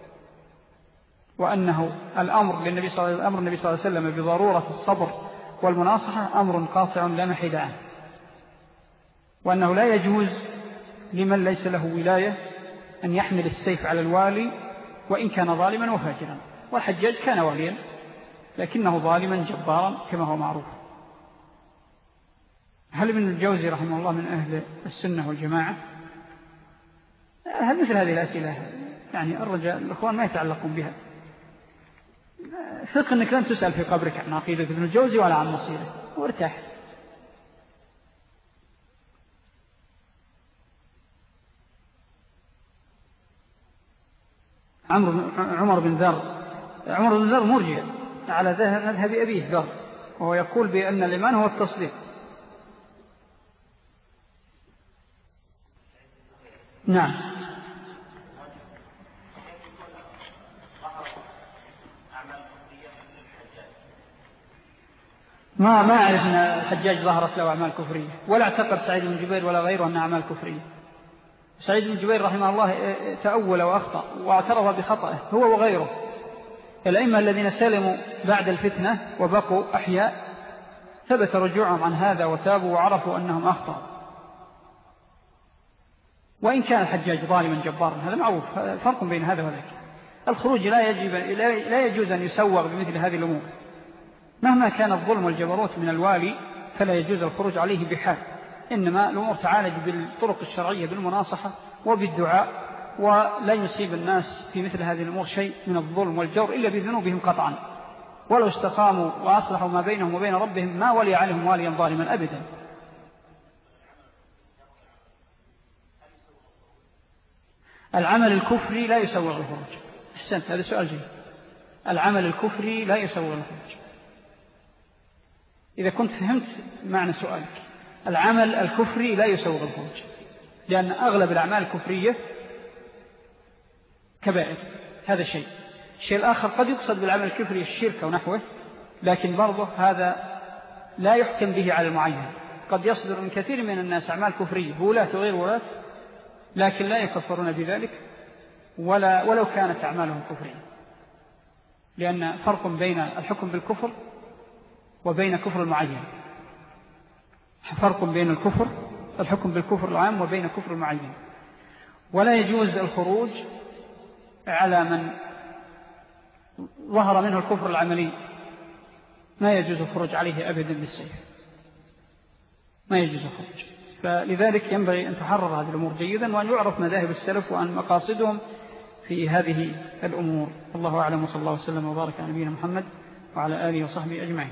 وأنه الأمر للنبي صلى الله عليه وسلم بضرورة الصبر والمناصحة أمر قاطع لا محيد عنه، وأنه لا يجوز لمن ليس له ولاية أن يحمل السيف على الوالي وإن كان ظالما وفاجرا. والحجاج كان واليا لكنه ظالما جبارا كما هو معروف. هل ابن الجوزي رحمه الله من أهل السنة والجماعة؟ هل مثل هذه الأسئلة يعني الرجاء الأخوان ما يتعلقون بها. ثق أنك لن تسأل في قبرك عن عقيدة ابن الجوزي ولا عن مصيره، وارتاح. عمر بن ذر مرجع على مذهب أبيه ذر، وهو يقول بأن الإيمان هو التصديق. نعم. ما أعرف أن الحجاج ظهرت له أعمال كفرية، ولا اعتقد سعيد بن جبير ولا غيره أن أعمال كفرية. سعيد بن جبير رحمه الله تأول وأخطأ واعترف بخطأه هو وغيره. الأئمة الذين سلموا بعد الفتنة وبقوا أحياء ثبت رجوعهم عن هذا وتابوا وعرفوا أنهم أخطأوا. وإن كان الحجاج ظالما جبارا هذا معروف، فرق بين هذا وذاك. الخروج لا يجوز أن يسوغ بمثل هذه الأمور، مهما كان الظلم والجبروت من الوالي فلا يجوز الخروج عليه بحال. إنما الأمور تعالج بالطرق الشرعية بالمناصحة وبالدعاء، ولا يصيب الناس في مثل هذه الأمور شيء من الظلم والجور إلا بذنوبهم قطعا، ولو استقاموا وأصلحوا ما بينهم وبين ربهم ما ولي عليهم واليا ظالما أبدا. العمل الكفري لا يسوغ الخروج، أحسنت، هذا سؤال جيد. العمل الكفري لا يسوغ الخروج. إذا كنت فهمت معنى سؤالك، العمل الكفري لا يسوغ الخروج، لأن أغلب الأعمال الكفرية كبائر. هذا شيء. الشيء الآخر قد يقصد بالعمل الكفري الشرك ونحوه، لكن برضه هذا لا يحكم به على المعين. قد يصدر من كثير من الناس أعمال كفرية ولاة وغير ولاة، لكن لا يكفرون بذلك ولو كانت أعمالهم كفرية، لأن فرق بين الحكم بالكفر وبين كفر المعين. فرق بين الحكم بالكفر العام وبين كفر المعين. ولا يجوز الخروج على من ظهر منه الكفر العملي، ما يجوز الخروج عليه أبدا بالسيف، ما يجوز الخروج. فلذلك ينبغي أن تحرر هذه الأمور جيدا، وأن يعرف مذاهب السلف وأن مقاصدهم في هذه الأمور. الله أعلم، وصلى الله وسلم وبارك على نبينا محمد وعلى آله وصحبه أجمعين.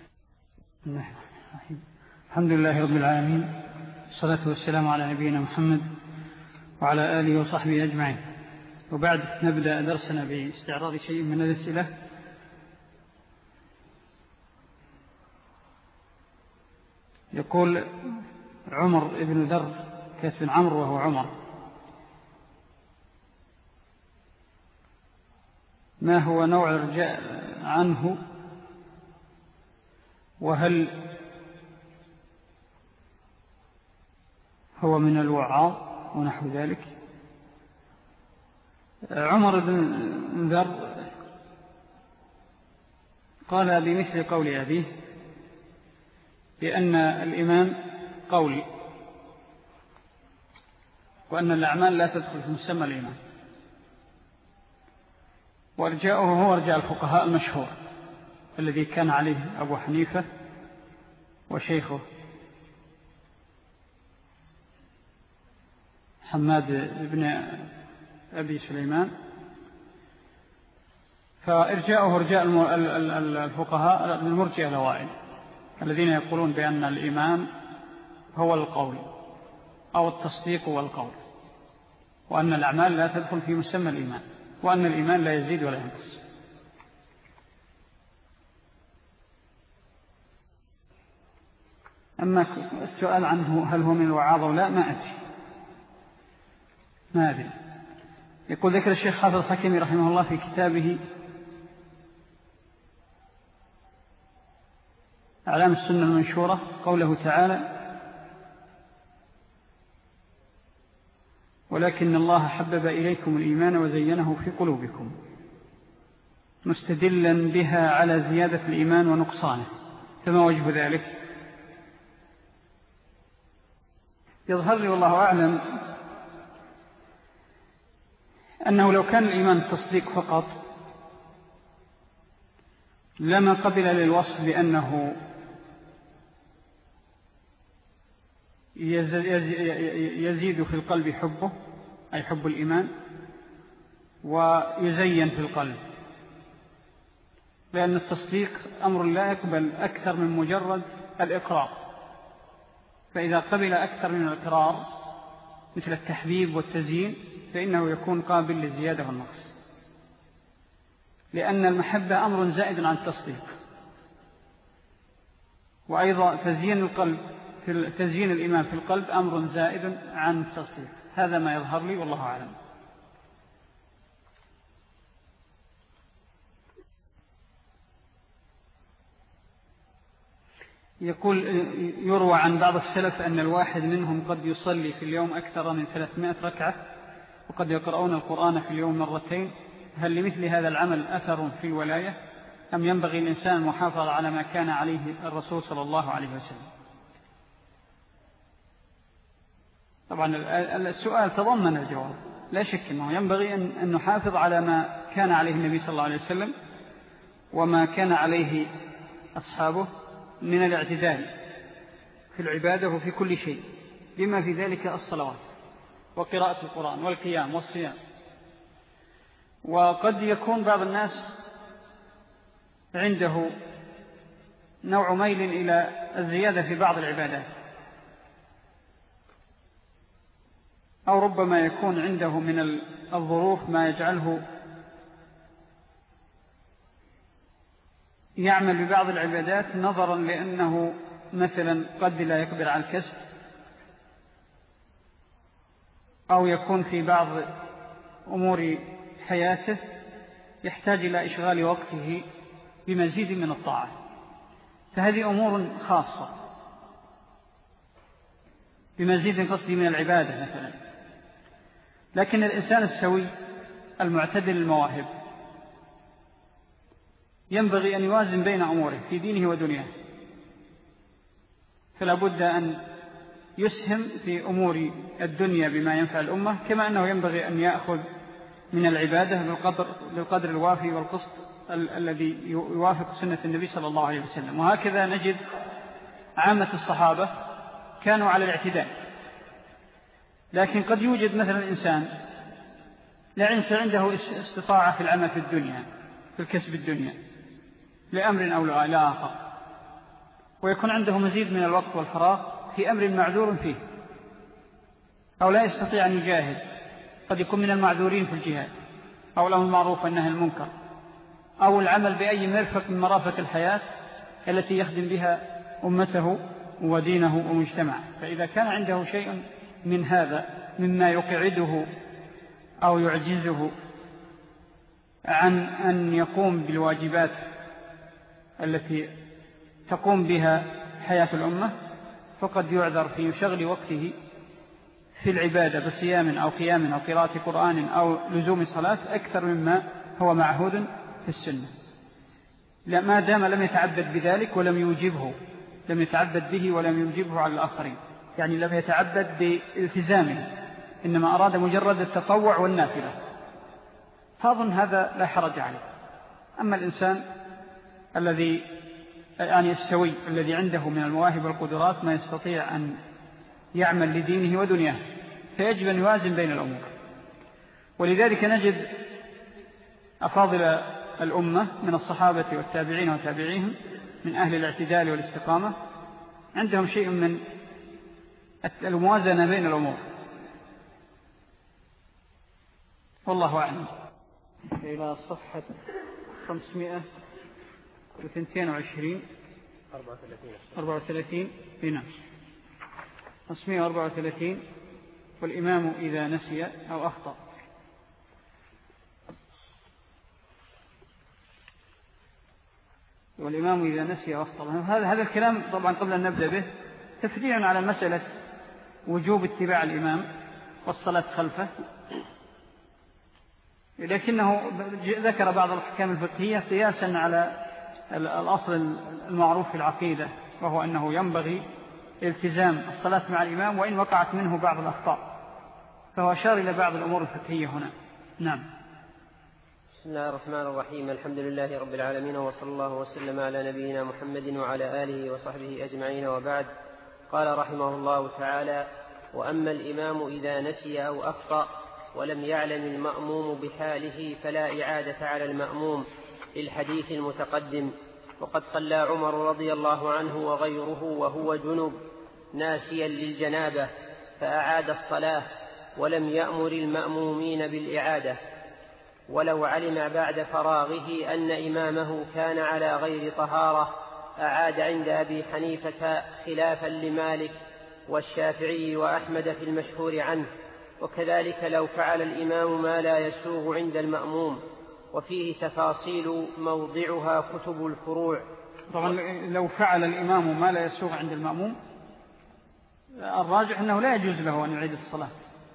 الحمد لله رب العالمين، الصلاة والسلام على نبينا محمد وعلى آله وصحبه أجمعين. وبعد نبدأ درسنا باستعراض شيء من الأسئلة. يقول عمر ابن ذر كاتب عمرو وهو عمر: ما هو نوع الرجاء عنه، وهل هو من الوعاظ ونحو ذلك؟ عمر بن ذر قال بمثل قول أبيه بأن الإيمان قول، وأن الأعمال لا تدخل في مسمى الإيمان. وارجاؤه هو ارجاء الفقهاء المشهور الذي كان عليه أبو حنيفة وشيخه حماد بن أبي سليمان. فارجاؤه ارجاء الفقهاء المرجئة الأوائل الذين يقولون بأن الإيمان هو القول أو التصديق والقول، وأن الأعمال لا تدخل في مسمى الإيمان، وأن الإيمان لا يزيد ولا ينقص. أما السؤال عنه هل هو من الوعاظ أو لا، ما أدري. يقول ذكر الشيخ حافظ الحكيمي رحمه الله في كتابه أعلام السنة المنشورة قوله تعالى: ولكن الله حبب إليكم الإيمان وزينه في قلوبكم، مستدلا بها على زيادة الإيمان ونقصانه، فما وجه ذلك؟ يظهر لي والله أعلم أنه لو كان الإيمان تصديق فقط لما قبل للوصف بأنه يزيد في القلب حبه، أي حب الإيمان، ويزين في القلب، لأن التصديق أمر لا يقبل أكثر من مجرد الإقرار. فإذا قبل أكثر من الإقرار مثل التحبيب والتزيين فإنه يكون قابل للزيادة والنقص، لأن المحبة أمر زائد عن التصديق. وأيضا تزيين الإيمان في القلب أمر زائد عن التصديق. هذا ما يظهر لي والله أعلم. يقول يروى عن بعض السلف أن الواحد منهم قد يصلي في اليوم أكثر من 300 ركعة، وقد يقرؤون القرآن في اليوم مرتين. هل لمثل هذا العمل أثر في الولاية، أم ينبغي الإنسان المحافظة على ما كان عليه الرسول صلى الله عليه وسلم؟ طبعا السؤال تضمن الجواب، لا شك أنه ينبغي أن نحافظ على ما كان عليه النبي صلى الله عليه وسلم وما كان عليه أصحابه من الاعتدال في العبادة وفي كل شيء، بما في ذلك الصلوات وقراءة القرآن والقيام والصيام. وقد يكون بعض الناس عنده نوع ميل إلى الزيادة في بعض العبادات، أو ربما يكون عنده من الظروف ما يجعله يعمل ببعض العبادات نظرا لأنه مثلا قد لا يقدر على الكسب، أو يكون في بعض أمور حياته يحتاج إلى إشغال وقته بمزيد من الطاعة، فهذه أمور خاصة بمزيد قصدي من العبادة مثلا. لكن الإنسان السوي المعتدل المواهب ينبغي أن يوازن بين أموره في دينه ودنياه، فلا بد أن يسهم في أمور الدنيا بما ينفع الأمة، كما أنه ينبغي أن يأخذ من العبادة بالقدر الوافي والقسط الذي يوافق سنة النبي صلى الله عليه وسلم. وهكذا نجد عامة الصحابة كانوا على الاعتدال. لكن قد يوجد مثلا إنسان ليس عنده استطاعة في العمل في الدنيا، في الكسب الدنيا لأمر أو لآخر، ويكون عنده مزيد من الوقت والفراغ في أمر معذور فيه، أو لا يستطيع أن يجاهد، قد يكون من المعذورين في الجهاد أو الأمر المعروف والنهي عن المنكر، أو العمل بأي مرفق من مرافق الحياة التي يخدم بها أمته ودينه ومجتمعه. فإذا كان عنده شيء من هذا مما يقعده أو يعجزه عن أن يقوم بالواجبات التي تقوم بها حياة الأمة، فقد يعذر في شغل وقته في العبادة بصيام أو قيام أو قراءة قرآن أو لزوم الصلاة أكثر مما هو معهود في السنة، ما دام لم يتعبد بذلك ولم يوجبه، لم يتعبد به ولم يوجبه على الآخرين، يعني لم يتعبد بالتزامه، إنما أراد مجرد التطوع والنافلة، فأظن هذا لا حرج عليه. أما الإنسان الذي يعني السوي الذي عنده من المواهب والقدرات ما يستطيع أن يعمل لدينه ودنياه، فيجب أن يوازن بين الأمور. ولذلك نجد أفاضل الأمة من الصحابة والتابعين وتابعيهم من أهل الاعتدال والاستقامة عندهم شيء من الموازنة بين الأمور، والله أعلم. إلى صفحة 522 34 هنا 534. والإمام إذا نسي أو أخطأ. والإمام إذا نسي أو أخطأ. هذا الكلام طبعا قبل أن نبدأ به تفريع على مسألة وجوب اتباع الإمام والصلاة خلفه، لكنه ذكر بعض الأحكام الفقهية قياسا على الأصل المعروف في العقيدة، وهو أنه ينبغي التزام الصلاة مع الإمام وإن وقعت منه بعض الأخطاء، فهو أشار إلى بعض الأمور الفقهية هنا. نعم. بسم الله الرحمن الرحيم. الحمد لله رب العالمين، وصلى الله وسلم على نبينا محمد وعلى آله وصحبه أجمعين، وبعد. قال رحمه الله تعالى: وأما الإمام إذا نسي أو أخطأ ولم يعلم المأموم بحاله فلا إعادة على المأموم للحديث المتقدم. وقد صلى عمر رضي الله عنه وغيره وهو جنب ناسيا للجنابة فأعاد الصلاة ولم يأمر المأمومين بالإعادة، ولو علم بعد فراغه أن إمامه كان على غير طهارة أعاد عند أبي حنيفة خلافا لمالك والشافعي وأحمد في المشهور عنه. وكذلك لو فعل الإمام ما لا يسوغ عند المأموم، وفيه تفاصيل موضعها كتب الفروع. طبعا لو فعل الإمام ما لا يسوغ عند المأموم، الراجح أنه لا يجوز له أن يعيد الصلاة،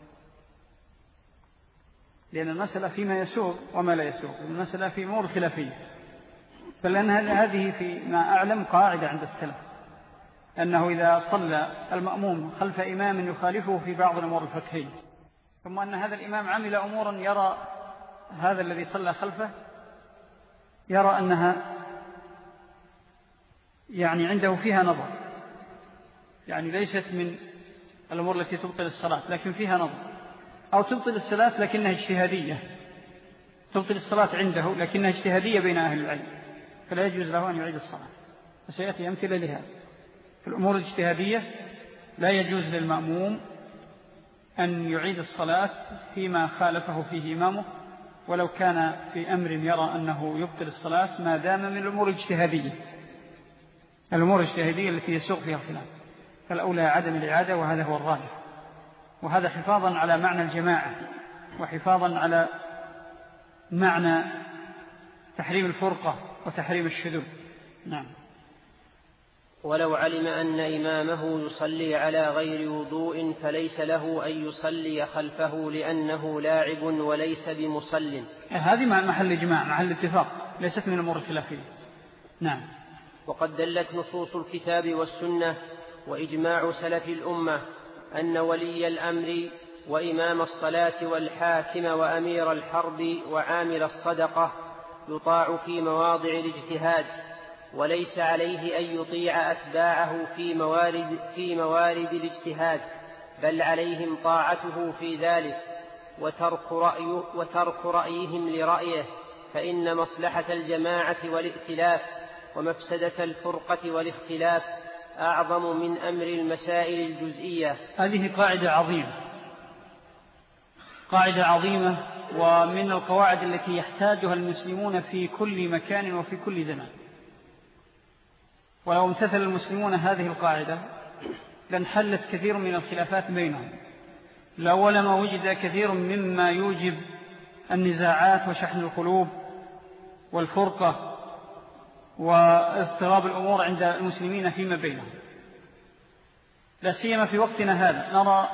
لأن المسألة فيما يسوغ وما لا يسوغ، المسألة في أمور خلافية. فلأن هذه في ما أعلم قاعدة عند السلف، أنه إذا صلى المأموم خلف إمام يخالفه في بعض الأمور الفقهية، ثم أن هذا الإمام عمل أمورا يرى هذا الذي صلى خلفه يرى أنها يعني عنده فيها نظر، يعني ليست من الأمور التي تبطل الصلاة لكن فيها نظر، أو تبطل الصلاة لكنها اجتهادية، تبطل الصلاة عنده لكنها اجتهادية بين أهل العلم، فلا يجوز له أن يعيد الصلاة. فسيأتي أمثلة لها. في الأمور الاجتهادية لا يجوز للمأموم أن يعيد الصلاة فيما خالفه فيه إمامه ولو كان في أمر يرى أنه يبطل الصلاة ما دام من الأمور الاجتهادية التي يسوق فيها الخلاف، فالأولى عدم الإعادة، وهذا هو الراجح، وهذا حفاظا على معنى الجماعة وحفاظا على معنى تحريم الفرقة وتحريم الشذوذ. نعم. ولو علم أن إمامه يصلي على غير وضوء فليس له أن يصلي خلفه لأنه لاعب وليس بمصل. هذه محل إجماع، محل اتفاق، ليست من الأمور الخلافية. نعم. وقد دلت نصوص الكتاب والسنة وإجماع سلف الأمة أن ولي الأمر وإمام الصلاة والحاكم وأمير الحرب وعامل الصدقة يطاع في مواضع الاجتهاد، وليس عليه أن يطيع أتباعه في موارد الاجتهاد، بل عليهم طاعته في ذلك وترك رأيهم لرأيه، فإن مصلحة الجماعة والائتلاف ومفسدة الفرقة والاختلاف أعظم من أمر المسائل الجزئية. هذه قاعدة عظيمة، ومن القواعد التي يحتاجها المسلمون في كل مكان وفي كل زمان. ولو امتثل المسلمون هذه القاعدة لانحلت كثير من الخلافات بينهم، لما وجد كثير مما يوجب النزاعات وشحن القلوب والفرقة واضطراب الأمور عند المسلمين فيما بينهم. لا سيما في وقتنا هذا نرى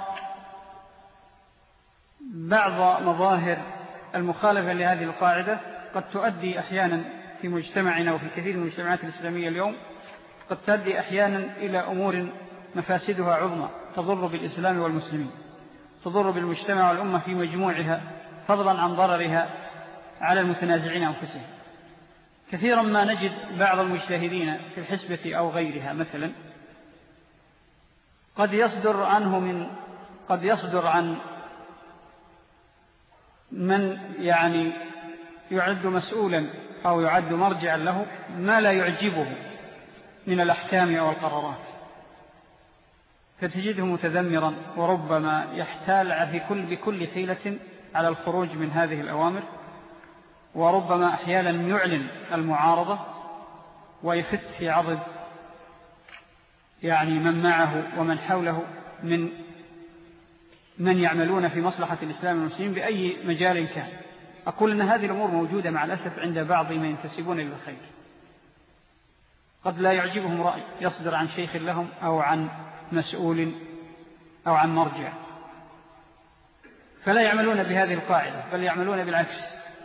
بعض مظاهر المخالفة لهذه القاعدة قد تؤدي أحيانا في مجتمعنا وفي كثير من المجتمعات الإسلامية اليوم قد تؤدي أحيانا إلى أمور مفاسدها عظمى تضر بالإسلام والمسلمين، تضر بالمجتمع والأمة في مجموعها، فضلا عن ضررها على المتنازعين أنفسهم. كثيرا ما نجد بعض المجتهدين في الحسبة أو غيرها مثلا قد يصدر عن من يعني يعد مسؤولا أو يعد مرجعا له ما لا يعجبه من الأحكام أو القرارات، فتجده متذمرا وربما يحتال بكل حيلة على الخروج من هذه الأوامر، وربما أحيانا يعلن المعارضة ويفت في عضد يعني من معه ومن حوله من يعملون في مصلحة الإسلام والمسلمين بأي مجال كان. أقول أن هذه الأمور موجودة مع الأسف عند بعض من ينتسبون إلى الخير، قد لا يعجبهم رأي يصدر عن شيخ لهم أو عن مسؤول أو عن مرجع، فلا يعملون بهذه القاعدة بل يعملون بالعكس،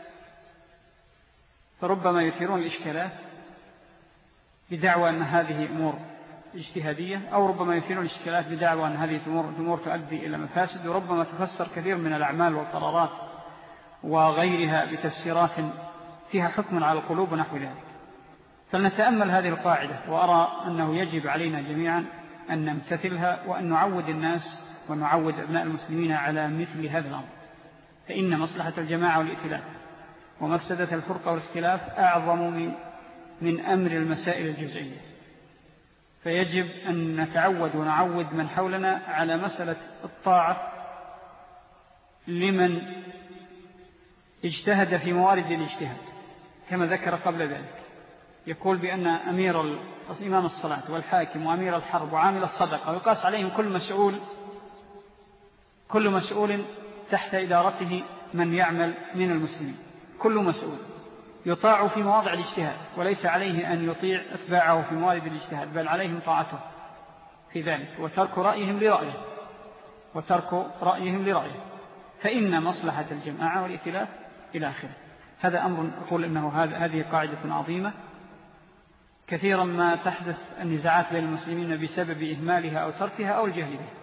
فربما يثيرون الإشكالات بدعوى أن هذه أمور اجتهادية، أو ربما يثيرون الإشكالات بدعوى أن هذه أمور تؤدي إلى مفاسد، وربما تفسر كثير من الأعمال والقرارات وغيرها بتفسيرات فيها حكم على القلوب ونحو ذلك. فلنتأمل هذه القاعدة، وأرى أنه يجب علينا جميعا أن نمتثلها وأن نعود الناس ونعود أبناء المسلمين على مثل هذا الأمر، فإن مصلحة الجماعة والائتلاف ومفسدة الفرقة والاختلاف أعظم من أمر المسائل الجزئية. فيجب أن نتعود ونعود من حولنا على مسألة الطاعة لمن اجتهد في موارد الاجتهاد، كما ذكر قبل ذلك يقول بأن إمام الصلاة والحاكم وأمير الحرب وعامل الصدقة يقاس عليهم كل مسؤول تحت إدارته من يعمل من المسلمين، كل مسؤول يطاع في مواضع الاجتهاد، وليس عليه أن يطيع أتباعه في موارد الاجتهاد، بل عليهم طاعته في ذلك وترك رأيهم لرأيه، فإن مصلحة الجماعة والائتلاف إلى آخره. هذا أمر أقول أنه هذه قاعدة عظيمة، كثيرا ما تحدث النزاعات بين المسلمين بسبب إهمالها أو تركها أو الجهل بها،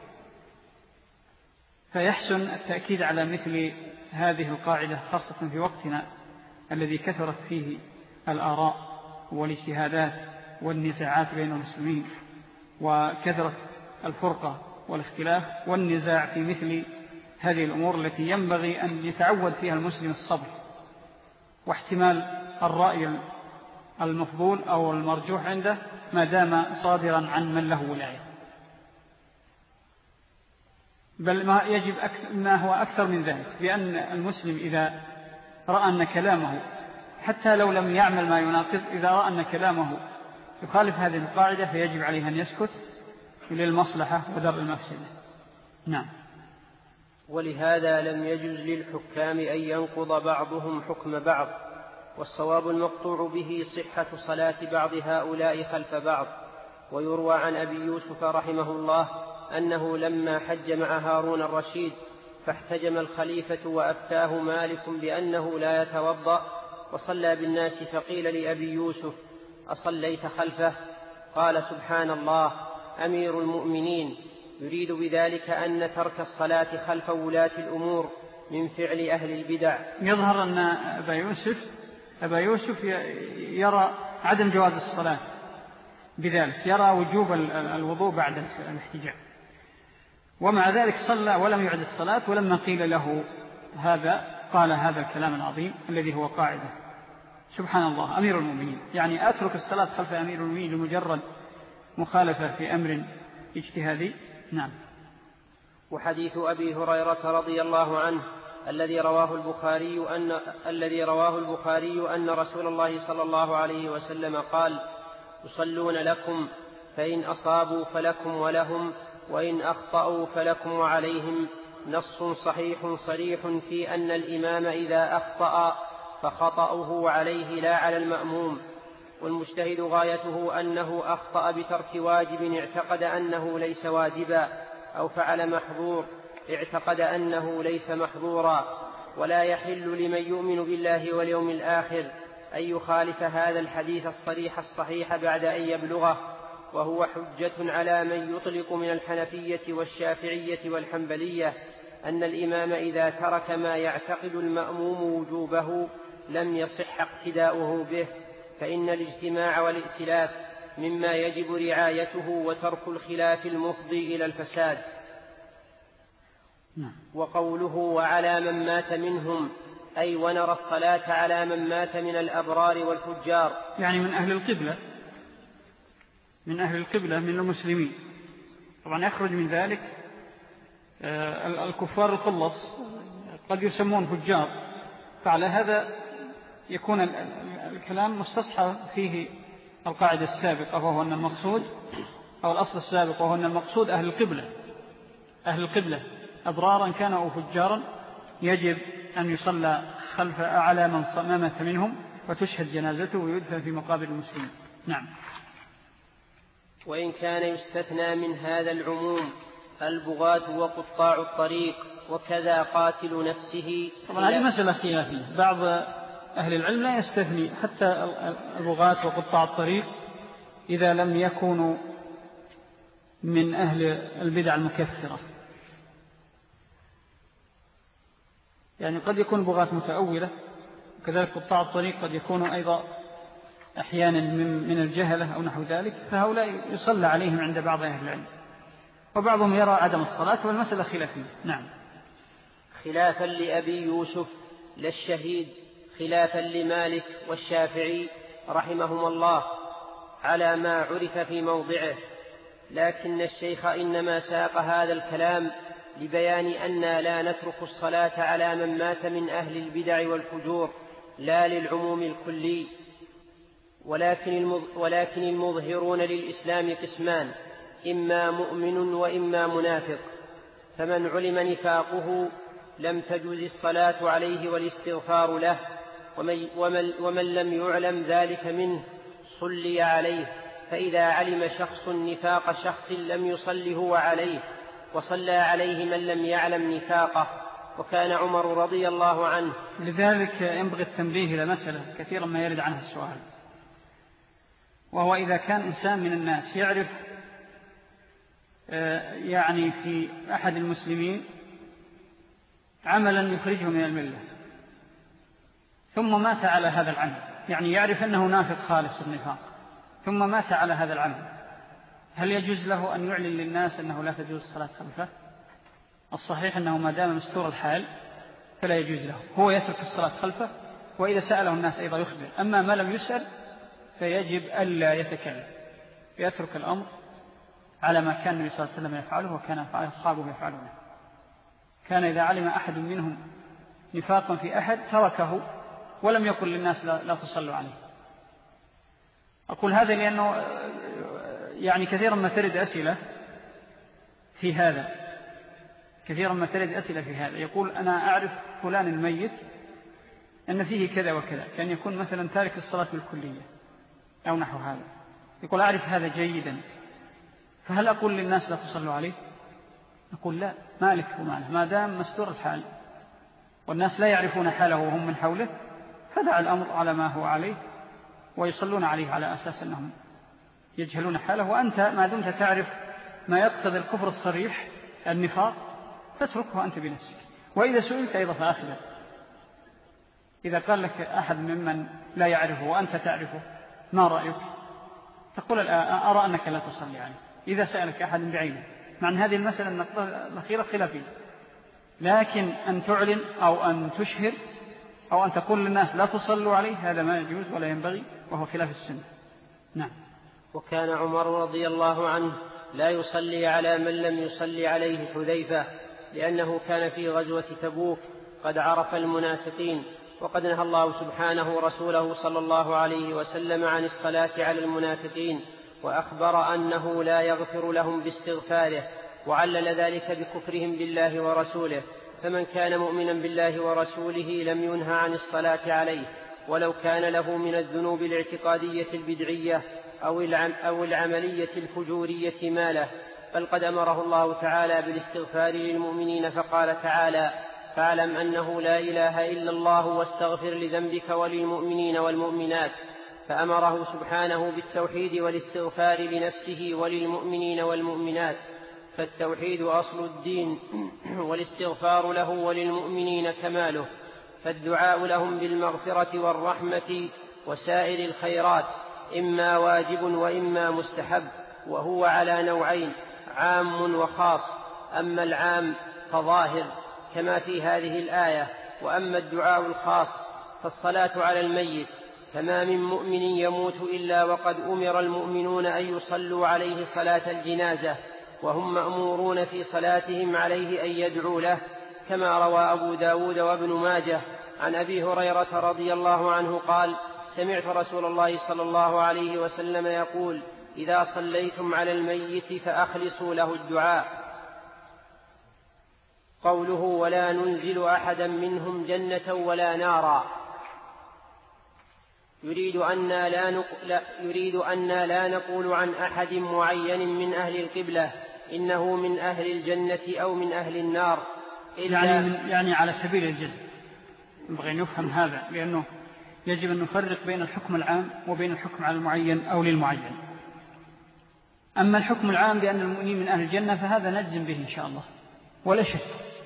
فيحسن التأكيد على مثل هذه القاعدة خاصة في وقتنا الذي كثرت فيه الآراء والاجتهادات والنزاعات بين المسلمين، وكثرت الفرقة والاختلاف والنزاع في مثل هذه الأمور التي ينبغي أن يتعود فيها المسلم الصبر واحتمال الرأي المفضول أو المرجوح عنده ما دام صادرا عن من له ولاية. بل ما يجب ما هو أكثر من ذلك، بأن المسلم إذا رأى أن كلامه حتى لو لم يعمل ما يناقض، إذا رأى أن كلامه يخالف هذه القاعدة فيجب عليه أن يسكت للمصلحة ودرء المفسدة. نعم. ولهذا لم يجوز للحكام أن ينقض بعضهم حكم بعض، والصواب المقطوع به صحة صلاة بعض هؤلاء خلف بعض. ويروى عن أبي يوسف رحمه الله أنه لما حج مع هارون الرشيد فاحتجم الخليفة وأفتاه مالك بأنه لا يتوضأ وصلى بالناس، فقيل لأبي يوسف: أصليت خلفه؟ قال: سبحان الله، أمير المؤمنين، يريد بذلك أن ترك الصلاة خلف ولاة الأمور من فعل أهل البدع. يظهر أن أبا يوسف يرى عدم جواز الصلاة بذلك، يرى وجوب الوضوء بعد الاحتجاج، ومع ذلك صلى ولم يعد الصلاة. ولما قيل له هذا قال هذا الكلام العظيم الذي هو قاعدة: سبحان الله أمير المؤمنين، يعني أترك الصلاة خلف أمير المؤمنين لمجرد مخالفة في أمر اجتهادي. نعم. وحديث أبي هريرة رضي الله عنه الذي رواه البخاري أن رسول الله صلى الله عليه وسلم قال: يصلون لكم، فإن أصابوا فلكم ولهم، وإن أخطأوا فلكم وعليهم، نص صحيح صريح في أن الإمام إذا أخطأ فخطأه عليه لا على المأموم. والمجتهد غايته أنه أخطأ بترك واجب اعتقد أنه ليس واجبا، أو فعل محظور اعتقد أنه ليس محظورا. ولا يحل لمن يؤمن بالله واليوم الآخر أن يخالف هذا الحديث الصريح الصحيح بعد أن يبلغه، وهو حجة على من يطلق من الحنفية والشافعية والحنبلية أن الإمام إذا ترك ما يعتقد المأموم وجوبه لم يصح اقتداؤه به، فإن الاجتماع والائتلاف مما يجب رعايته، وترك الخلاف المفضي إلى الفساد. وقوله: وعلى من مات منهم، أي ونرى الصلاة على من مات من الأبرار والفجار، يعني من أهل القبلة من المسلمين. طبعا يخرج من ذلك الكفار الخلص قد يسمون فجار، فعلى هذا يكون الكلام مستصحى فيه القاعدة السابقة، وهو أن المقصود أو الأصل السابق وهو أن المقصود أهل القبلة أبرارا كانوا أو فجارا، يجب أن يصلى خلف أعلى من مات منهم وتشهد جنازته ويدفن في مقابر المسلمين. نعم. وإن كان يستثنى من هذا العموم البغاة وقطاع الطريق، وكذا قاتل نفسه. طبعا هذه مسألة خلافية، بعض أهل العلم لا يستثني حتى البغاة وقطاع الطريق إذا لم يكونوا من أهل البدع المكفرة. يعني قد يكون بغاة متأولة، وكذلك قطاع الطريق قد يكونوا أيضا أحيانا من الجهلة أو نحو ذلك، فهؤلاء يصلى عليهم عند بعض أهل العلم، وبعضهم يرى عدم الصلاة، والمسألة خلافية. نعم. خلافا لأبي يوسف للشهيد، خلافا لمالك والشافعي رحمهم الله على ما عرف في موضعه، لكن الشيخ إنما ساق هذا الكلام لبيان أن لا نترك الصلاة على من مات من أهل البدع والفجور، لا للعموم الكلي. ولكن المظهرون للإسلام قسمان: إما مؤمن وإما منافق، فمن علم نفاقه لم تجوز الصلاة عليه والاستغفار له، ومن لم يعلم ذلك منه صلي عليه. فإذا علم شخص نفاق شخص لم يصل هو عليه، وصلى عليه من لم يعلم نفاقه، وكان عمر رضي الله عنه. لذلك ينبغي التنبيه إلى مسألة كثيرا ما يرد عنها السؤال، وهو إذا كان إنسان من الناس يعرف يعني في أحد المسلمين عملا يخرجه من الملة، ثم مات على هذا العمل، يعني يعرف أنه نافق خالص النفاق، ثم مات على هذا العمل، هل يجوز له أن يعلن للناس أنه لا تجوز الصلاة خلفه؟ الصحيح أنه ما دام مستور الحال فلا يجوز له، هو يترك الصلاة خلفه، وإذا سأله الناس أيضا يخبر. أما ما لم يسأل فيجب ألا يتكلم، يترك الأمر على ما كان النبي صلى الله عليه وسلم يفعله وكان أصحابه يفعلونه. كان إذا علم أحد منهم نفاقا في أحد تركه ولم يقل للناس لا تصلوا عليه. أقول هذا لأنه يعني كثيرا ما ترد أسئلة في هذا، يقول أنا أعرف فلان الميت أن فيه كذا وكذا، كان يكون مثلا تارك الصلاة بالكلية أو نحو هذا، يقول أعرف هذا جيدا، فهل أقول للناس لا تصلوا عليه؟ نقول لا، ما ألفه معنا، ما دام مستور الحال والناس لا يعرفون حاله وهم من حوله، فدع الأمر على ما هو عليه ويصلون عليه على أساس أنهم يجهلون حاله، وأنت ما دمت تعرف ما يقتضي الكفر الصريح النفاق تتركه أنت بنفسك. وإذا سئلت أيضا فأخذه، إذا قال لك أحد ممن لا يعرفه وأنت تعرفه ما رأيك؟ تقول أرى أنك لا تصلي عليه. إذا سألك أحد بعينه، مع أن هذه المسألة النقطة الأخيرة خلافية، لكن أن تعلن أو أن تشهر أو أن تقول للناس لا تصلوا عليه هذا ما يجوز ولا ينبغي، وهو خلاف السنة. نعم. وكان عمر رضي الله عنه لا يصلي على من لم يصلي عليه حذيفة، لأنه كان في غزوة تبوك قد عرف المنافقين، وقد نهى الله سبحانه رسوله صلى الله عليه وسلم عن الصلاة على المنافقين، وأخبر أنه لا يغفر لهم باستغفاره، وعلل ذلك بكفرهم بالله ورسوله. فمن كان مؤمنا بالله ورسوله لم ينهى عن الصلاة عليه، ولو كان له من الذنوب الاعتقادية البدعية أو العملية الفجورية ما له، بل قد أمره الله تعالى بالاستغفار للمؤمنين، فقال تعالى: فاعلم أنه لا إله إلا الله واستغفر لذنبك وللمؤمنين والمؤمنات. فأمره سبحانه بالتوحيد والاستغفار لنفسه وللمؤمنين والمؤمنات، فالتوحيد أصل الدين، والاستغفار له وللمؤمنين كماله، فالدعاء لهم بالمغفرة والرحمة وسائر الخيرات إما واجب وإما مستحب، وهو على نوعين: عام وخاص. أما العام فظاهر كما في هذه الآية، وأما الدعاء الخاص فالصلاة على الميت، فما من مؤمن يموت إلا وقد أمر المؤمنون أن يصلوا عليه صلاة الجنازة، وهم مأمورون في صلاتهم عليه أن يدعوا له، كما روى أبو داود وابن ماجه عن أبي هريرة رضي الله عنه قال: سمعت رسول الله صلى الله عليه وسلم يقول: إذا صليتم على الميت فأخلصوا له الدعاء. قوله: ولا ننزل أحدا منهم جنة ولا نارا، يريد أن لا نقول عن أحد معين من أهل القبلة إنه من أهل الجنة أو من أهل النار، يعني على سبيل الجزم. ينبغي أن يفهم هذا، لأنه يجب أن نفرق بين الحكم العام وبين الحكم على المعين أو للمعين. أما الحكم العام بأن المؤمنين من أهل الجنة فهذا نجزم به إن شاء الله، ولا شك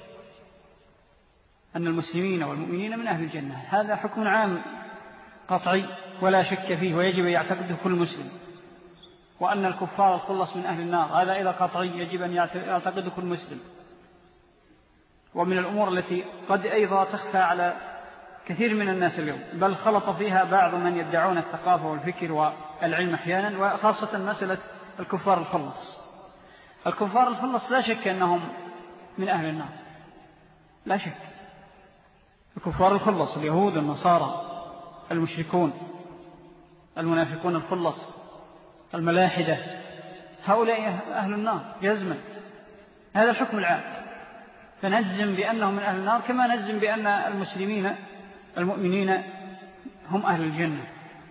أن المسلمين والمؤمنين من أهل الجنة، هذا حكم عام قطعي ولا شك فيه، ويجب أن يعتقده كل مسلم. وأن الكفار الخلص من أهل النار، هذا إذا قطعي يجب أن يعتقده كل مسلم. ومن الأمور التي قد أيضا تخفى على كثير من الناس اليوم، بل خلط فيها بعض من يدعون الثقافة والفكر والعلم أحيانا، وخاصة مسألة الكفار الخلص. الكفار الخلص لا شك أنهم من أهل النار، لا شك. الكفار الخلص، اليهود، النصارى، المشركون، المنافقون الخلص، الملاحدة، هؤلاء أهل النار جزما. هذا الحكم العام، فنجزم بأنهم من أهل النار، كما نجزم بأن المؤمنين هم أهل الجنة.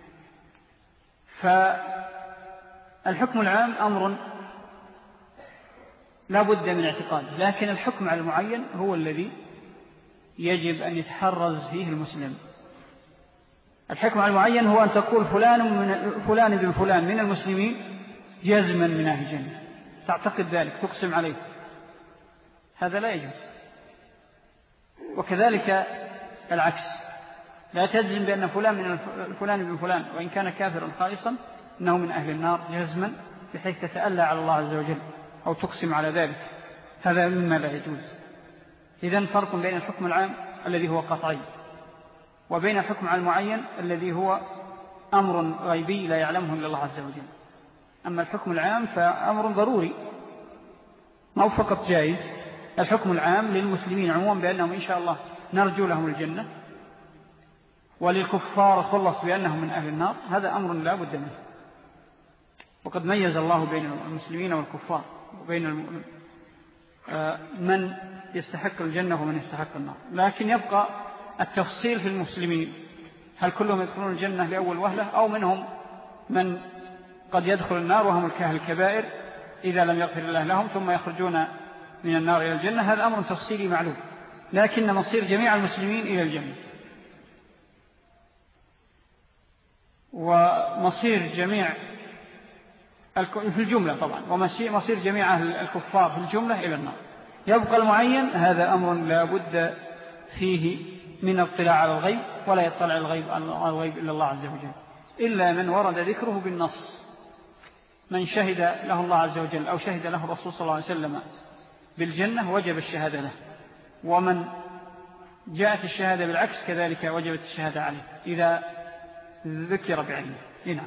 فالحكم العام أمر لا بد من اعتقاده، لكن الحكم على المعين هو الذي يجب أن يتحرز فيه المسلم. الحكم على المعين هو أن تقول فلان بن فلان من المسلمين جزما من أهل الجنة، تعتقد ذلك، تقسم عليه، هذا لا يجب. وكذلك العكس، لا تجزم بأن فلان بن فلان وإن كان كافرا خالصا إنه من أهل النار جزما، بحيث تتألى على الله عز وجل أو تقسم على ذلك، هذا مما لا يجوز. إذن فرق بين الحكم العام الذي هو قطعي وبين الحكم على المعين الذي هو أمر غيبي لا يعلمه إلا الله عز وجل. أما الحكم العام فأمر ضروري، ما هو فقط جائز. الحكم العام للمسلمين عموما بأنهم إن شاء الله نرجو لهم الجنة، وللكفار خلص بأنهم من أهل النار، هذا أمر لا بد منه. وقد ميز الله بين المسلمين والكفار وبين من يستحق الجنة ومن يستحق النار. لكن يبقى التفصيل في المسلمين، هل كلهم يدخلون الجنة لأول وهلة أو منهم من قد يدخل النار وهم أهل الكبائر إذا لم يغفر الله لهم ثم يخرجون من النار إلى الجنة. هذا أمر تفصيلي معلوم، لكن مصير جميع المسلمين إلى الجنة، ومصير جميع في الجملة طبعا، ومصير جميع الكفار في الجملة إلى النار. يبقى المعين، هذا أمر لا بد فيه من الاطلاع على الغيب، ولا يطلع على الغيب إلا الله عز وجل، إلا من ورد ذكره بالنص، من شهد له الله عز وجل أو شهد له الرسول صلى الله عليه وسلم بالجنة وجب الشهادة له، ومن جاءت الشهادة بالعكس كذلك وجبت الشهادة عليه إذا ذكر بعينه. نعم.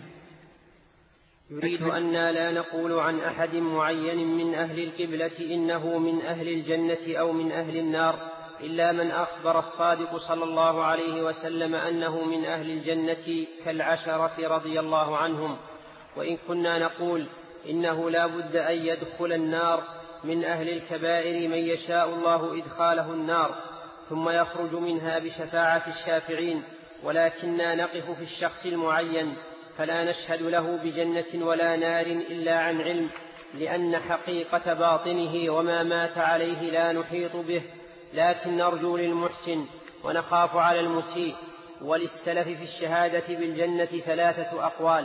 يريد أننا لا نقول عن أحد معين من أهل القبلة إنه من أهل الجنة أو من أهل النار، إلا من أخبر الصادق صلى الله عليه وسلم أنه من أهل الجنة كالعشرة رضي الله عنهم. وإن كنا نقول إنه لا بد أن يدخل النار من أهل الكبائر من يشاء الله إدخاله النار ثم يخرج منها بشفاعة الشافعين، ولكننا نقف في الشخص المعين فلا نشهد له بجنة ولا نار إلا عن علم، لأن حقيقة باطنه وما مات عليه لا نحيط به، لكن نرجو للمحسن ونخاف على المسيء. وللسلف في الشهادة بالجنة 3 أقوال،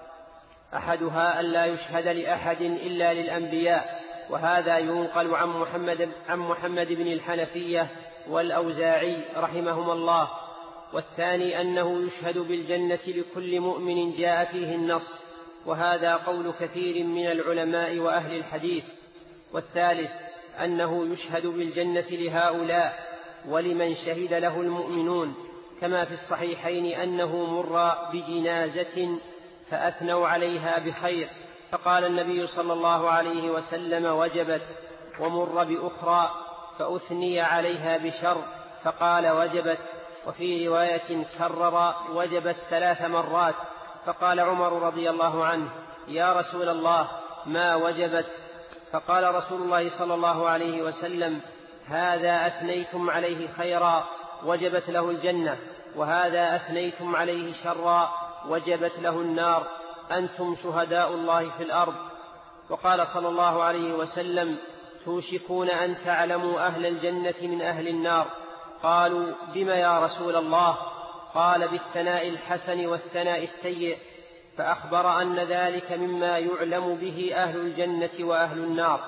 أحدها أن لا يشهد لأحد إلا للأنبياء، وهذا ينقل عن محمد بن الحنفية والأوزاعي رحمهما الله. والثاني أنه يشهد بالجنة لكل مؤمن جاء فيه النص، وهذا قول كثير من العلماء وأهل الحديث. والثالث أنه يشهد بالجنة لهؤلاء ولمن شهد له المؤمنون، كما في الصحيحين أنه مر بجنازة فأثنوا عليها بخير فقال النبي صلى الله عليه وسلم وجبت، ومر بأخرى فأثني عليها بشر فقال وجبت. وفي رواية كرر وجبت 3 مرات، فقال عمر رضي الله عنه يا رسول الله ما وجبت؟ فقال رسول الله صلى الله عليه وسلم هذا أثنيتم عليه خيرا وجبت له الجنة، وهذا أثنيتم عليه شرا وجبت له النار، أنتم شهداء الله في الأرض. وقال صلى الله عليه وسلم توشكون أن تعلموا أهل الجنة من أهل النار. قالوا بما يا رسول الله؟ قال بالثناء الحسن والثناء السيء، فأخبر أن ذلك مما يعلم به أهل الجنة وأهل النار.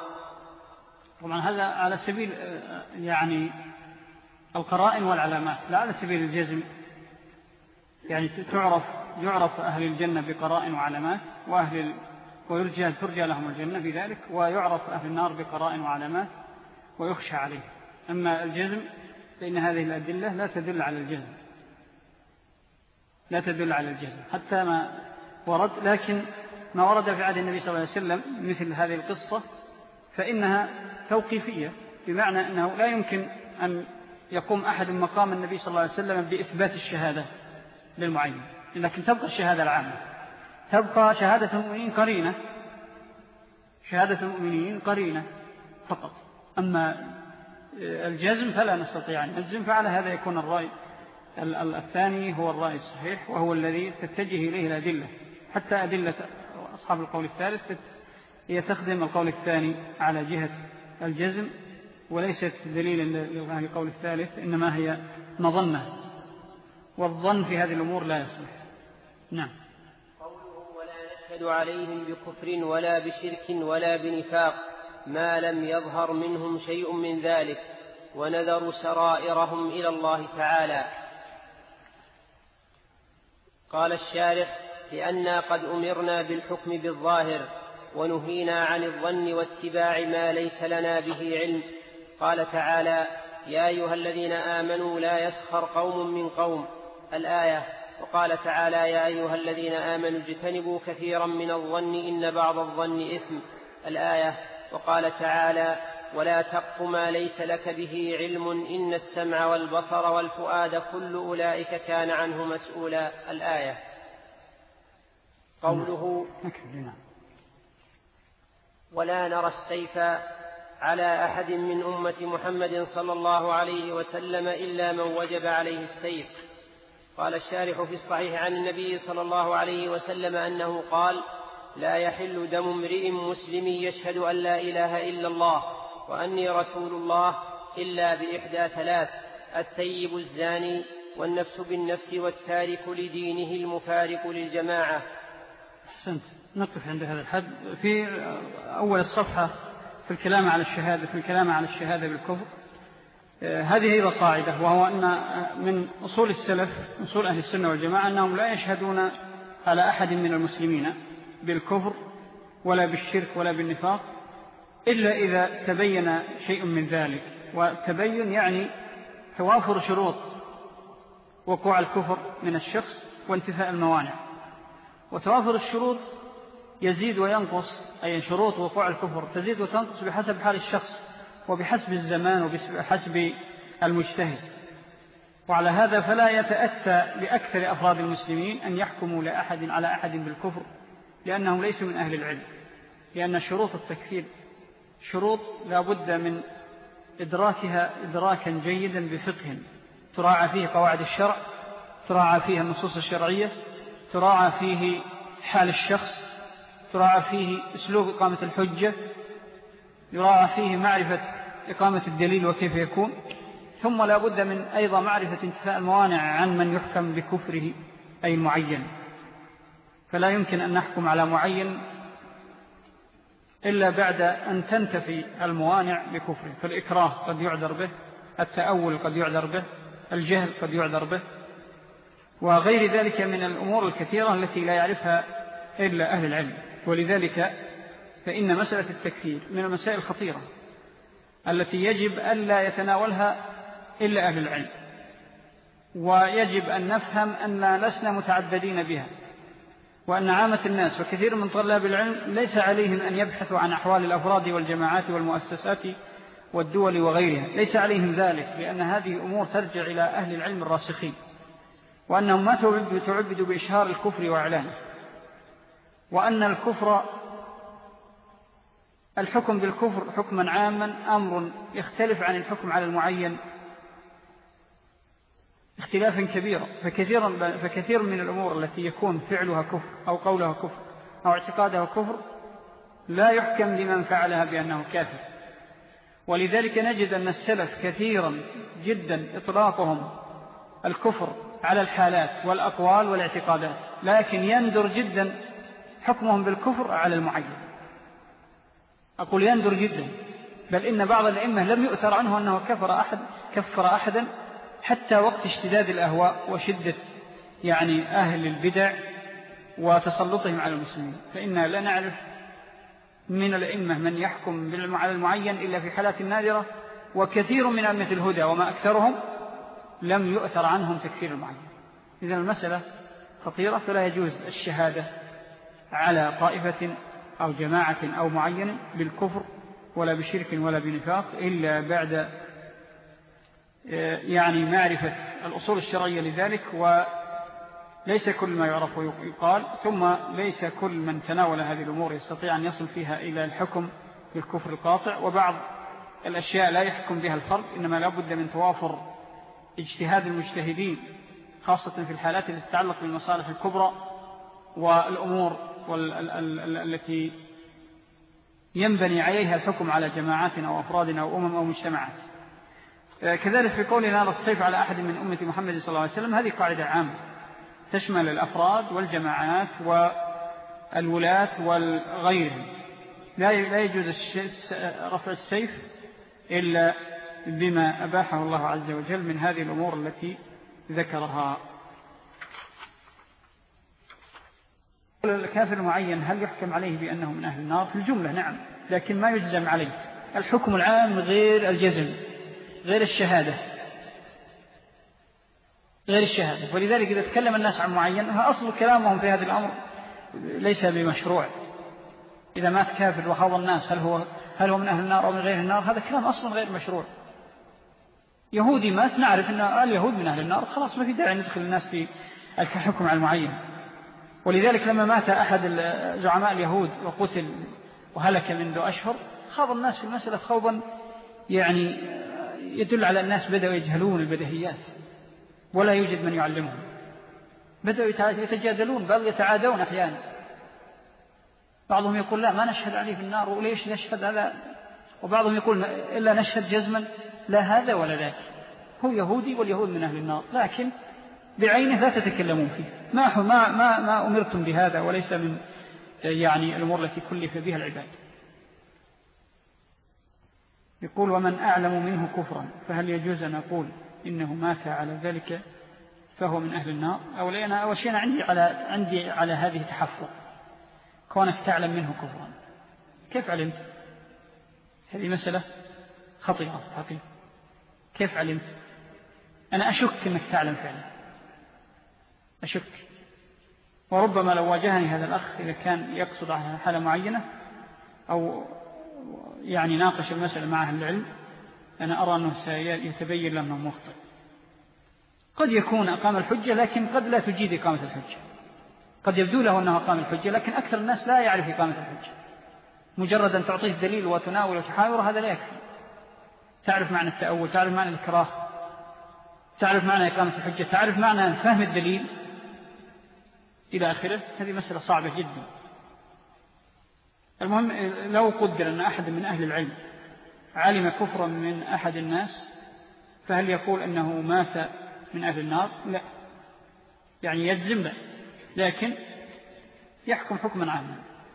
طبعا هذا على سبيل يعني القرائن والعلامات، لا على سبيل الجزم، يعني يعرف أهل الجنة بقرائن وعلامات، ترجى لهم الجنة بذلك، ويعرف أهل النار بقرائن وعلامات ويخشى عليه. أما الجزم فإن هذه الأدلة لا تدل على الجزم حتى ما ورد، لكن ما ورد في عهد النبي صلى الله عليه وسلم مثل هذه القصة فإنها توقيفية، بمعنى أنه لا يمكن أن يقوم أحد مقام النبي صلى الله عليه وسلم بإثبات الشهادة للمعين، لكن تبقى الشهادة العامة، تبقى شهادة المؤمنين قرينة فقط. أما الجزم فلا نستطيع أن نجزم، فعلى هذا يكون الرأي الثاني هو الرأي الصحيح، وهو الذي تتجه إليه الأدلة، حتى أدلة أصحاب القول الثالث هي تخدم القول الثاني على جهة الجزم، وليست دليلا للقول الثالث، إنما هي مظنة، والظن في هذه الأمور لا يصلح. نعم. قوله ولا نشهد عليهم بكفر ولا بشرك ولا بنفاق ما لم يظهر منهم شيء من ذلك، ونذروا سرائرهم إلى الله تعالى. قال الشارح لأننا قد أمرنا بالحكم بالظاهر ونهينا عن الظن واتباع ما ليس لنا به علم. قال تعالى يا أيها الذين آمنوا لا يسخر قوم من قوم الآية. وقال تعالى يا أيها الذين آمنوا اجتنبوا كثيرا من الظن إن بعض الظن إثم الآية. وقال تعالى ولا تقف ما ليس لك به علم إن السمع والبصر والفؤاد كل أولئك كان عنه مسؤولا. الآية. قوله ولا نرى السيف على أحد من أمة محمد صلى الله عليه وسلم إلا من وجب عليه السيف. قال الشارح في الصحيح عن النبي صلى الله عليه وسلم أنه قال لا يحل دم امرئ مسلم يشهد أن لا إله إلا الله وأني رسول الله إلا بإحدى ثلاث: الثيب الزاني والنفس بالنفس والتارك لدينه المفارق للجماعة. أحسنت. نقف عند هذا الحد. في أول الصفحة في الكلام على الشهادة بالكفر هذه أيضا قاعدة، وهو أن من أصول السلف أصول أهل السنة والجماعة أنهم لا يشهدون على أحد من المسلمين بالكفر ولا بالشرك ولا بالنفاق إلا إذا تبين شيء من ذلك. والتبين يعني توافر شروط وقوع الكفر من الشخص وانتفاء الموانع. وتوافر الشروط يزيد وينقص، أي شروط وقوع الكفر تزيد وتنقص بحسب حال الشخص وبحسب الزمان وبحسب المجتهد. وعلى هذا فلا يتأتى لأكثر أفراد المسلمين أن يحكموا على أحد بالكفر لأنهم ليسوا من أهل العلم، لأن شروط التكفير شروط لا بد من إدراكها إدراكا جيدا بفقه تراعى فيه قواعد الشرع، تراعى فيه النصوص الشرعية، تراعى فيه حال الشخص، تراعى فيه أسلوب إقامة الحجة، يراعى فيه معرفة إقامة الدليل وكيف يكون، ثم لا بد من أيضا معرفة انتفاء الموانع عن من يحكم بكفره أي معين. فلا يمكن أن نحكم على معين إلا بعد أن تنتفي الموانع بكفره. فالإكراه قد يعذر به، التأول قد يعذر به، الجهل قد يعذر به، وغير ذلك من الأمور الكثيرة التي لا يعرفها إلا أهل العلم. ولذلك فإن مسألة التكفير من المسائل الخطيرة التي يجب ألا يتناولها إلا أهل العلم، ويجب أن نفهم أن لسنا متعبدين بها، وأن عامة الناس وكثير من طلاب العلم ليس عليهم أن يبحثوا عن أحوال الأفراد والجماعات والمؤسسات والدول وغيرها، ليس عليهم ذلك، لأن هذه أمور ترجع إلى أهل العلم الراسخين، وأنهم ما تعبدوا بإشهار الكفر وإعلانه، وأن الحكم بالكفر حكما عاما أمر يختلف عن الحكم على المعين اختلافا كبيرا. فكثير من الأمور التي يكون فعلها كفر أو قولها كفر أو اعتقادها كفر لا يحكم لمن فعلها بأنه كافر. ولذلك نجد أن السلف كثيرا جدا إطلاقهم الكفر على الحالات والأقوال والاعتقادات، لكن يندر جدا حكمهم بالكفر على المعين. أقول يندر جدا، بل إن بعض الأئمة لم يؤثر عنه أنه كفر أحدا حتى وقت اشتداد الأهواء وشدة يعني أهل البدع وتسلطهم على المسلمين. فإننا لا نعرف من الأئمة من يحكم على المعين إلا في حالات نادرة، وكثير من أئمة الهدى وما أكثرهم لم يؤثر عنهم تكفير المعين. إذن المسألة خطيرة، فلا يجوز الشهادة على طائفة أو جماعة أو معين بالكفر ولا بشرك ولا بنفاق إلا بعد يعني معرفة الأصول الشرعية لذلك. وليس كل ما يعرف يقال، ثم ليس كل من تناول هذه الأمور يستطيع أن يصل فيها إلى الحكم بالكفر القاطع. وبعض الأشياء لا يحكم بها الفرد، إنما لا بد من توافر اجتهاد المجتهدين، خاصة في الحالات التي تتعلق بالمصالح الكبرى والأمور التي ينبني عليها الحكم على جماعات أو أفراد أو أمم أو مجتمعات. كذلك في قولنا الصيف على أحد من أمة محمد صلى الله عليه وسلم، هذه قاعدة عامة تشمل الأفراد والجماعات والولاة والغيرهم. لا يجوز رفع السيف إلا بما أباحه الله عز وجل من هذه الأمور التي ذكرها. الكافر المعين هل يحكم عليه بأنه من أهل النار؟ في الجملة نعم، لكن ما يجزم عليه. الحكم العام غير الجزم، غير الشهادة. ولذلك إذا تكلم الناس عن معين، أصل كلامهم في هذا الأمر ليس بمشروع، إذا مات كافر وخاض الناس هل هو من أهل النار أو من غير النار؟ هذا كلام أصلا غير مشروع. يهودي مات نعرف أن اليهود من أهل النار، خلاص ما في داعي ندخل الناس في الحكم على المعين. ولذلك لما مات أحد زعماء اليهود وقتل وهلك منذ أشهر، خاض الناس في المسألة خوضا يعني يدل على الناس بدأوا يجهلون البديهيات ولا يوجد من يعلمهم، بدأوا يتجادلون بل يتعادون أحيانا. بعضهم يقول لا ما نشهد عليه في النار، وليش نشهد هذا؟ وبعضهم يقول إلا نشهد جزما، لا هذا ولا ذاك، هو يهودي واليهود من أهل النار، لكن بعينه لا تتكلمون فيه. ما أمرتم بهذا، وليس من يعني الأمور التي كلف بها العباد. يقول ومن أعلم منه كفرا فهل يجوز أن أقول إنه مات على ذلك فهو من أهل النار؟ أولا أنا أول شيء عندي على هذه تحفظ، كونك تعلم منه كفرا، كيف علمت؟ هذه مسألة خطيرة حقيقة. كيف علمت؟ أنا أشك أنك تعلم فعلا، أشك. وربما لو واجهني هذا الأخ إذا كان يقصد على حالة معينة أو يعني ناقش المسألة مع أهل العلم، أنا أرى أنه سيتبين له أنه مخطئ. قد يكون أقام الحجة لكن قد لا تجيد إقامة الحجة، قد يبدو له أنه أقام الحجة لكن أكثر الناس لا يعرف إقامة الحجة. مجرد أن تعطيه الدليل وتناول وتحاور هذا لا يكفي. تعرف معنى التأول، تعرف معنى الإكراه، تعرف معنى إقامة الحجة، تعرف معنى فهم الدليل إلى آخره. هذه مسألة صعبة جدا. المهم لو قدر أن أحد من أهل العلم علم كفرا من أحد الناس فهل يقول أنه مات من أهل النار؟ لا، يعني يجزم له، لكن يحكم حكما عاما.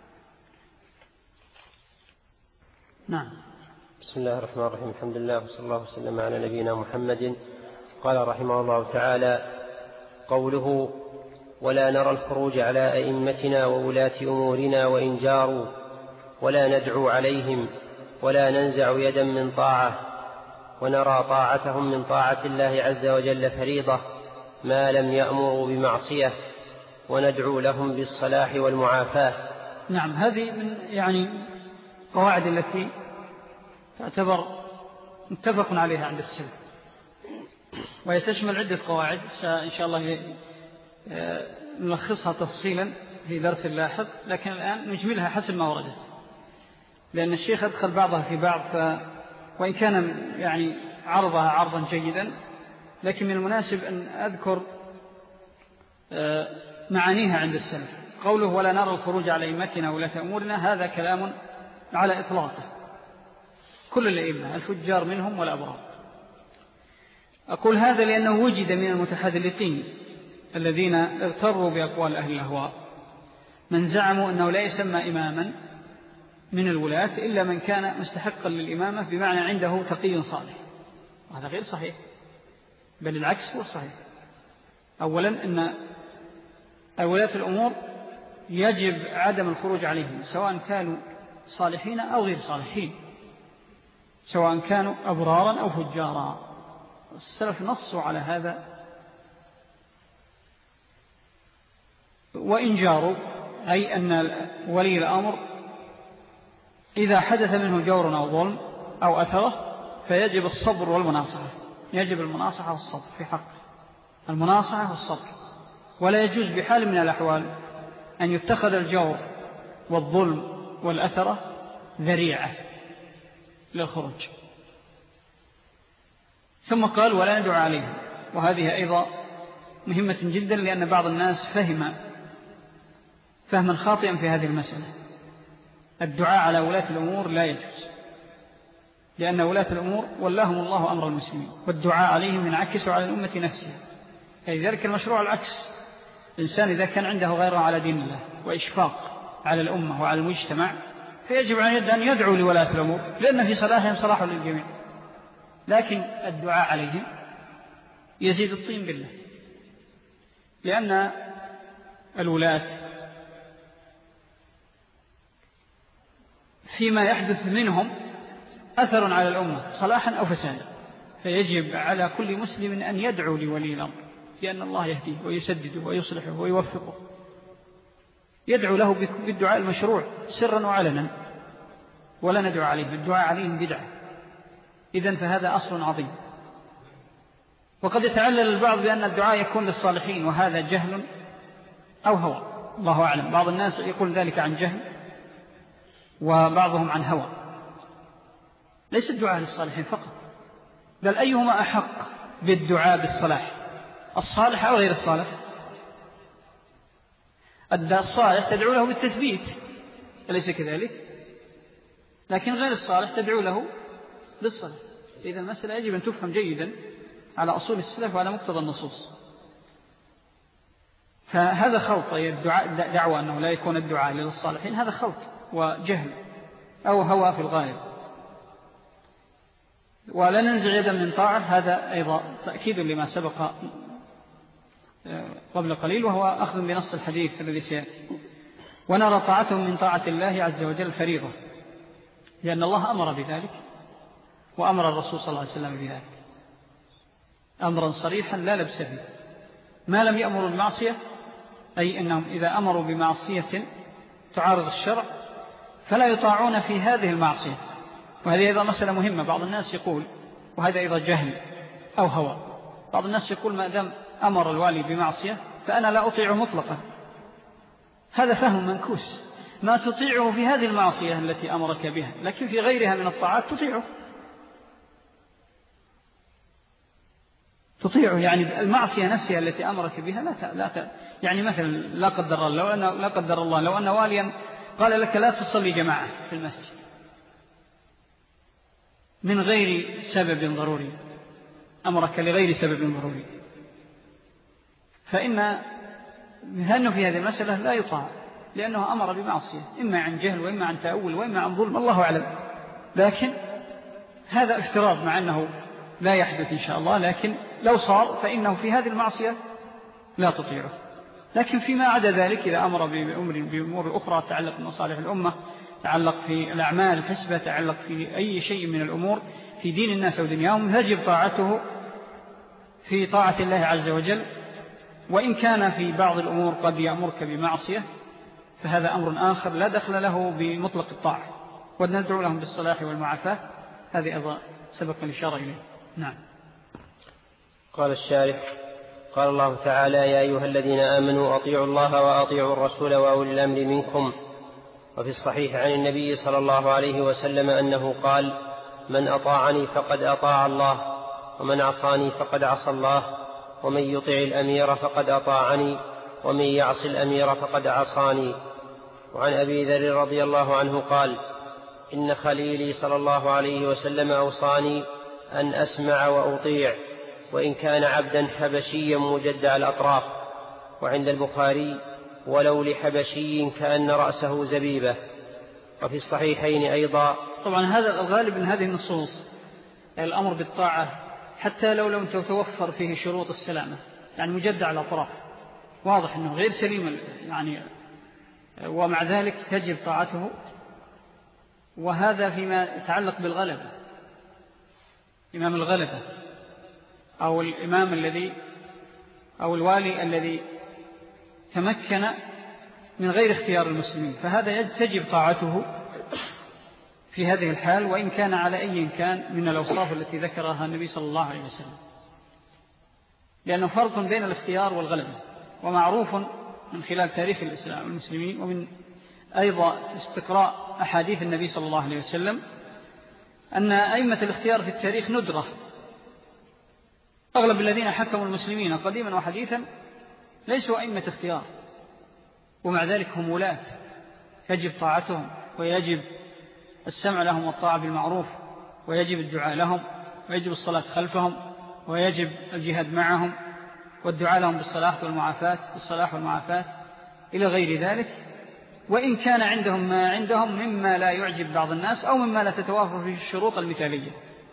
نعم. بسم الله الرحمن الرحيم، الحمد لله وصلى الله وسلم على نبينا محمد. قال رحمه الله تعالى: قوله ولا نرى الخروج على أئمتنا وولاة أمورنا وإن جاروا ولا ندعو عليهم ولا ننزع يدا من طاعة، ونرى طاعتهم من طاعة الله عز وجل فريضة ما لم يأمروا بمعصية، وندعو لهم بالصلاح والمعافاة. نعم، هذه من يعني قواعد التي تعتبر متفق عليها عند السلف، وهي تشمل عدة قواعد إن شاء الله نلخصها تفصيلا في درس لاحق، لكن الآن نجملها حسب ما وردت، لأن الشيخ أدخل بعضها في بعض، وإن كان يعني عرضها عرضا جيدا، لكن من المناسب أن أذكر معانيها عند السلف. قوله ولا نرى الخروج على أئمتنا ولاة أمورنا، هذا كلام على إطلاقه، كل الأئمة الفجار منهم والأبرار. أقول هذا لأنه وجد من المتحدثين الذين اغتروا بأقوال أهل الأهواء من زعموا أنه لا يسمى إماما من الولاة إلا من كان مستحقا للإمامة، بمعنى عنده تقي صالح. وهذا غير صحيح، بل العكس هو الصحيح. أولا أن ولاة الأمور يجب عدم الخروج عليهم، سواء كانوا صالحين أو غير صالحين، سواء كانوا أبرارا أو فجارا. السلف نصوا على هذا. وإن جاروا، أي أن ولي الأمر إذا حدث منه جور أو ظلم أو أثره فيجب الصبر والمناصحة، يجب المناصحة والصبر في حق المناصحة والصبر. ولا يجوز بحال من الأحوال أن يتخذ الجور والظلم والأثرة ذريعة للخروج. ثم قال ولا ندعو عليهم، وهذه أيضا مهمة جدا، لأن بعض الناس فهم فهما خاطئا في هذه المسألة. الدعاء على ولاة الأمور لا يجوز، لأن ولاة الأمور ولاهم الله أمر المسلمين، والدعاء عليهم ينعكس على الأمة نفسها. لذلك المشروع العكس، الإنسان إذا كان عنده غيره على دين الله وإشفاق على الأمة وعلى المجتمع فيجب أن يدعو لولاة الأمور، لأن في صلاحهم صلاح للجميع. لكن الدعاء عليهم يزيد الطين بالله، لأن الولاة فيما يحدث منهم أثر على الأمة صلاحا أو فسادا، فيجب على كل مسلم أن يدعو لولي الأمر، لأن الله يهديه ويسدده ويصلحه ويوفقه. يدعو له بالدعاء المشروع سرا وعلنا، ولا ندعو عليه بالدعاء عليهم بدعة. إذن فهذا أصل عظيم. وقد يتعلل البعض بأن الدعاء يكون للصالحين، وهذا جهل أو هوى، الله أعلم. بعض الناس يقول ذلك عن جهل، وبعضهم عن هوى. ليس الدعاء للصالحين فقط، بل أيهما أحق بالدعاء بالصلاح، الصالح أو غير الصالح؟ الصالح تدعو له بالتثبيت، أليس كذلك؟ لكن غير الصالح تدعو له بالصلاح. إذا المسألة يجب أن تفهم جيدا على أصول السلف وعلى مقتضى النصوص. فهذا خلط، الدعاء دعوة أنه لا يكون الدعاء للصالحين، هذا خلط وجهل أو هوى في الغالب. ولا ننزع يدا من طاعة، هذا أيضا تأكيد لما سبق قبل قليل، وهو أخذ بنص الحديث الذي سيأتي. ونرى طاعتهم من طاعة الله عز وجل فريضة، لأن الله أمر بذلك، وأمر الرسول صلى الله عليه وسلم بذلك أمرا صريحا لا لبس فيه. ما لم يأمروا المعصية، أي أنهم إذا أمروا بمعصية تعارض الشرع فلا يطاعون في هذه المعصية. وهذه أيضا مسألة مهمة. بعض الناس يقول، وهذا أيضا جهل أو هوى، بعض الناس يقول ما دام أمر الوالي بمعصية فأنا لا أطيعه مطلقا. هذا فهم منكوس. ما تطيعه في هذه المعصية التي أمرك بها، لكن في غيرها من الطاعات تطيعه. يعني المعصية نفسها التي أمرك بها يعني مثلا لا قدر الله لو أن واليا قال لك لا تصلي جماعة في المسجد من غير سبب ضروري، أمرك لغير سبب ضروري، فإنه في هذه المسألة لا يطاع، لأنه أمر بمعصية، إما عن جهل وإما عن تأول وإما عن ظلم، الله أعلم. لكن هذا افتراض، مع أنه لا يحدث إن شاء الله، لكن لو صار فإنه في هذه المعصية لا تطيعه. لكن فيما عدا ذلك، إذا أمر بأمور أخرى تعلق بمصالح الأمة، تعلق في الأعمال الحسبة، تعلق في أي شيء من الأمور في دين الناس ودنياهم، يجب طاعته في طاعة الله عز وجل. وإن كان في بعض الأمور قد يأمرك بمعصية فهذا أمر آخر لا دخل له بمطلق الطاعة، وندعو لهم بالصلاح والمعافاة. هذه أيضا سبق الإشارة إليه. نعم. قال الشارح: قال الله تعالى: يا أيها الذين آمنوا أطيعوا الله وأطيعوا الرسول وأولي الأمر منكم. وفي الصحيح عن النبي صلى الله عليه وسلم أنه قال: من أطاعني فقد أطاع الله، ومن عصاني فقد عصى الله، ومن يطع الأمير فقد أطاعني، ومن يعص الأمير فقد عصاني. وعن أبي ذر رضي الله عنه قال: إن خليلي صلى الله عليه وسلم أوصاني أن أسمع وأطيع، وإن كان عبدا حبشيا مجدع الأطراف. وعند البخاري: ولو لحبشي كأن رأسه زبيبة. وفي الصحيحين أيضا. طبعا هذا الغالب من هذه النصوص الأمر بالطاعة حتى لو لم تتوفر فيه شروط السلامة، يعني مجدع الأطراف، واضح أنه غير سليم يعني، ومع ذلك تجب طاعته. وهذا فيما يتعلق بالغلبة، إمام الغلبة أو الإمام الذي أو الوالي الذي تمكن من غير اختيار المسلمين، فهذا تجب طاعته في هذه الحال، وإن كان على أي كان من الأوصاف التي ذكرها النبي صلى الله عليه وسلم، لأنه فرق بين الاختيار والغلبة. ومعروف من خلال تاريخ الإسلام والمسلمين، ومن أيضا استقراء أحاديث النبي صلى الله عليه وسلم، أن أئمة الاختيار في التاريخ ندرة. أغلب الذين حكموا المسلمين قديما وحديثا ليسوا أئمة اختيار، ومع ذلك هم ولاة، يجب طاعتهم، ويجب السمع لهم والطاعة بالمعروف، ويجب الدعاء لهم، ويجب الصلاة خلفهم، ويجب الجهاد معهم، والدعاء لهم بالصلاح والمعافاة إلى غير ذلك. وإن كان عندهم ما عندهم مما لا يعجب بعض الناس، أو مما لا تتوافر فيه الشروط المثالية.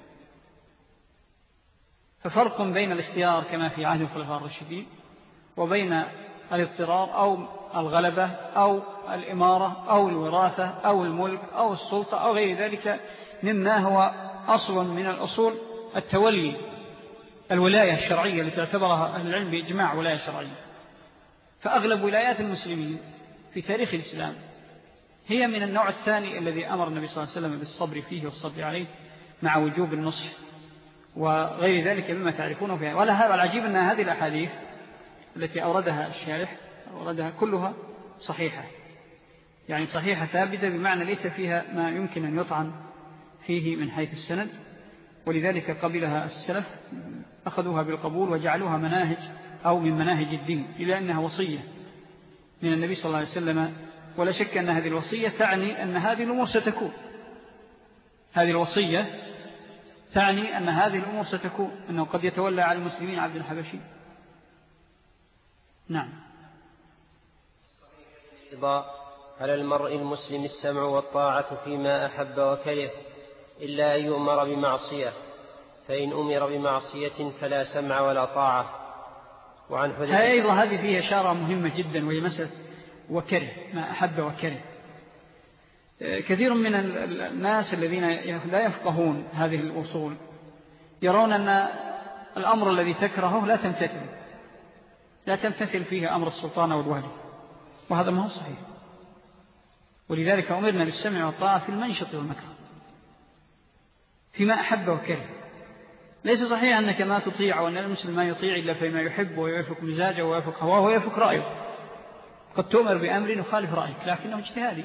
ففرق بين الاختيار كما في عهد الخلفاء الراشدين، وبين الاضطرار أو الغلبة أو الإمارة أو الوراثة أو الملك أو السلطة أو غير ذلك مما هو أصل من الأصول التولي، الولاية الشرعية التي تعتبرها أهل العلم بإجماع ولاية شرعية. فأغلب ولايات المسلمين في تاريخ الإسلام. هي من النوع الثاني الذي أمر النبي صلى الله عليه وسلم بالصبر فيه والصبر عليه مع وجوب النصح وغير ذلك مما تعرفونه فيها. ولا هذا العجيب أن هذه الأحاديث التي أوردها الشارح أوردها كلها صحيحة، يعني صحيحة ثابتة، بمعنى ليس فيها ما يمكن أن يطعن فيه من حيث السند، ولذلك قبلها السلف أخذوها بالقبول وجعلوها مناهج أو من مناهج الدين، إلى أنها وصية من النبي صلى الله عليه وسلم. ولا شك أن هذه الوصية تعني أن هذه الأمور ستكون، هذه الوصية تعني أن هذه الأمور ستكون، أنه قد يتولى على المسلمين عبد الحبشي. نعم. أيضا على المرء المسلم السمع والطاعة فيما أحب وكره، إلا أن يؤمر بمعصية، فإن أمر بمعصية فلا سمع ولا طاعة. وعن حذيفة أيضا هذه فيها إشارة مهمة جدا، وهي مسألة وكره، ما أحب وكره. كثير من الناس الذين لا يفقهون هذه الأصول يرون أن الأمر الذي تكرهه لا تمتثل فيه أمر السلطان والوالي، وهذا ما هو صحيح. ولذلك أمرنا بالسمع والطاعة في المنشط والمكره فيما أحب وكره. ليس صحيح أنك ما تطيع، وأن المسلم ما يطيع إلا فيما يحب ويوافق مزاجه ويوافق هواه ويوافق رأيه. قد تؤمر بأمر يخالف رأيك لكنه اجتهادي،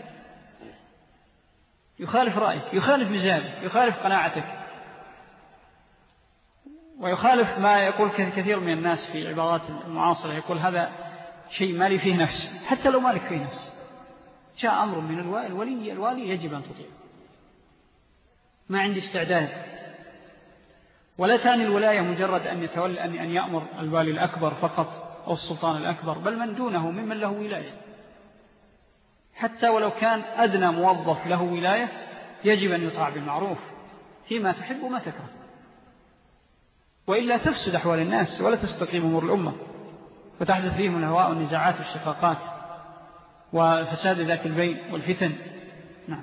يخالف رأيك، يخالف مزاجك، يخالف قناعتك، ويخالف ما يقول كثير من الناس في عبارات المعاصرة، يقول هذا شيء ما لي فيه نفس. حتى لو مالك فيه نفس، جاء أمر من الوالي يجب أن تطيع، ما عندي استعداد. ولا تعني الولاية مجرد أن يتولى أن يأمر الوالي الأكبر فقط أو السلطان الأكبر، بل من دونه ممن له ولاية، حتى ولو كان أدنى موظف له ولاية يجب أن يطاع بالمعروف فيما تحب وما تكره، وإلا تفسد أحوال الناس ولا تستقيم أمور الأمة، وتحدث فيهم الهواء والنزاعات والشقاقات وفساد ذات البين والفتن. نعم.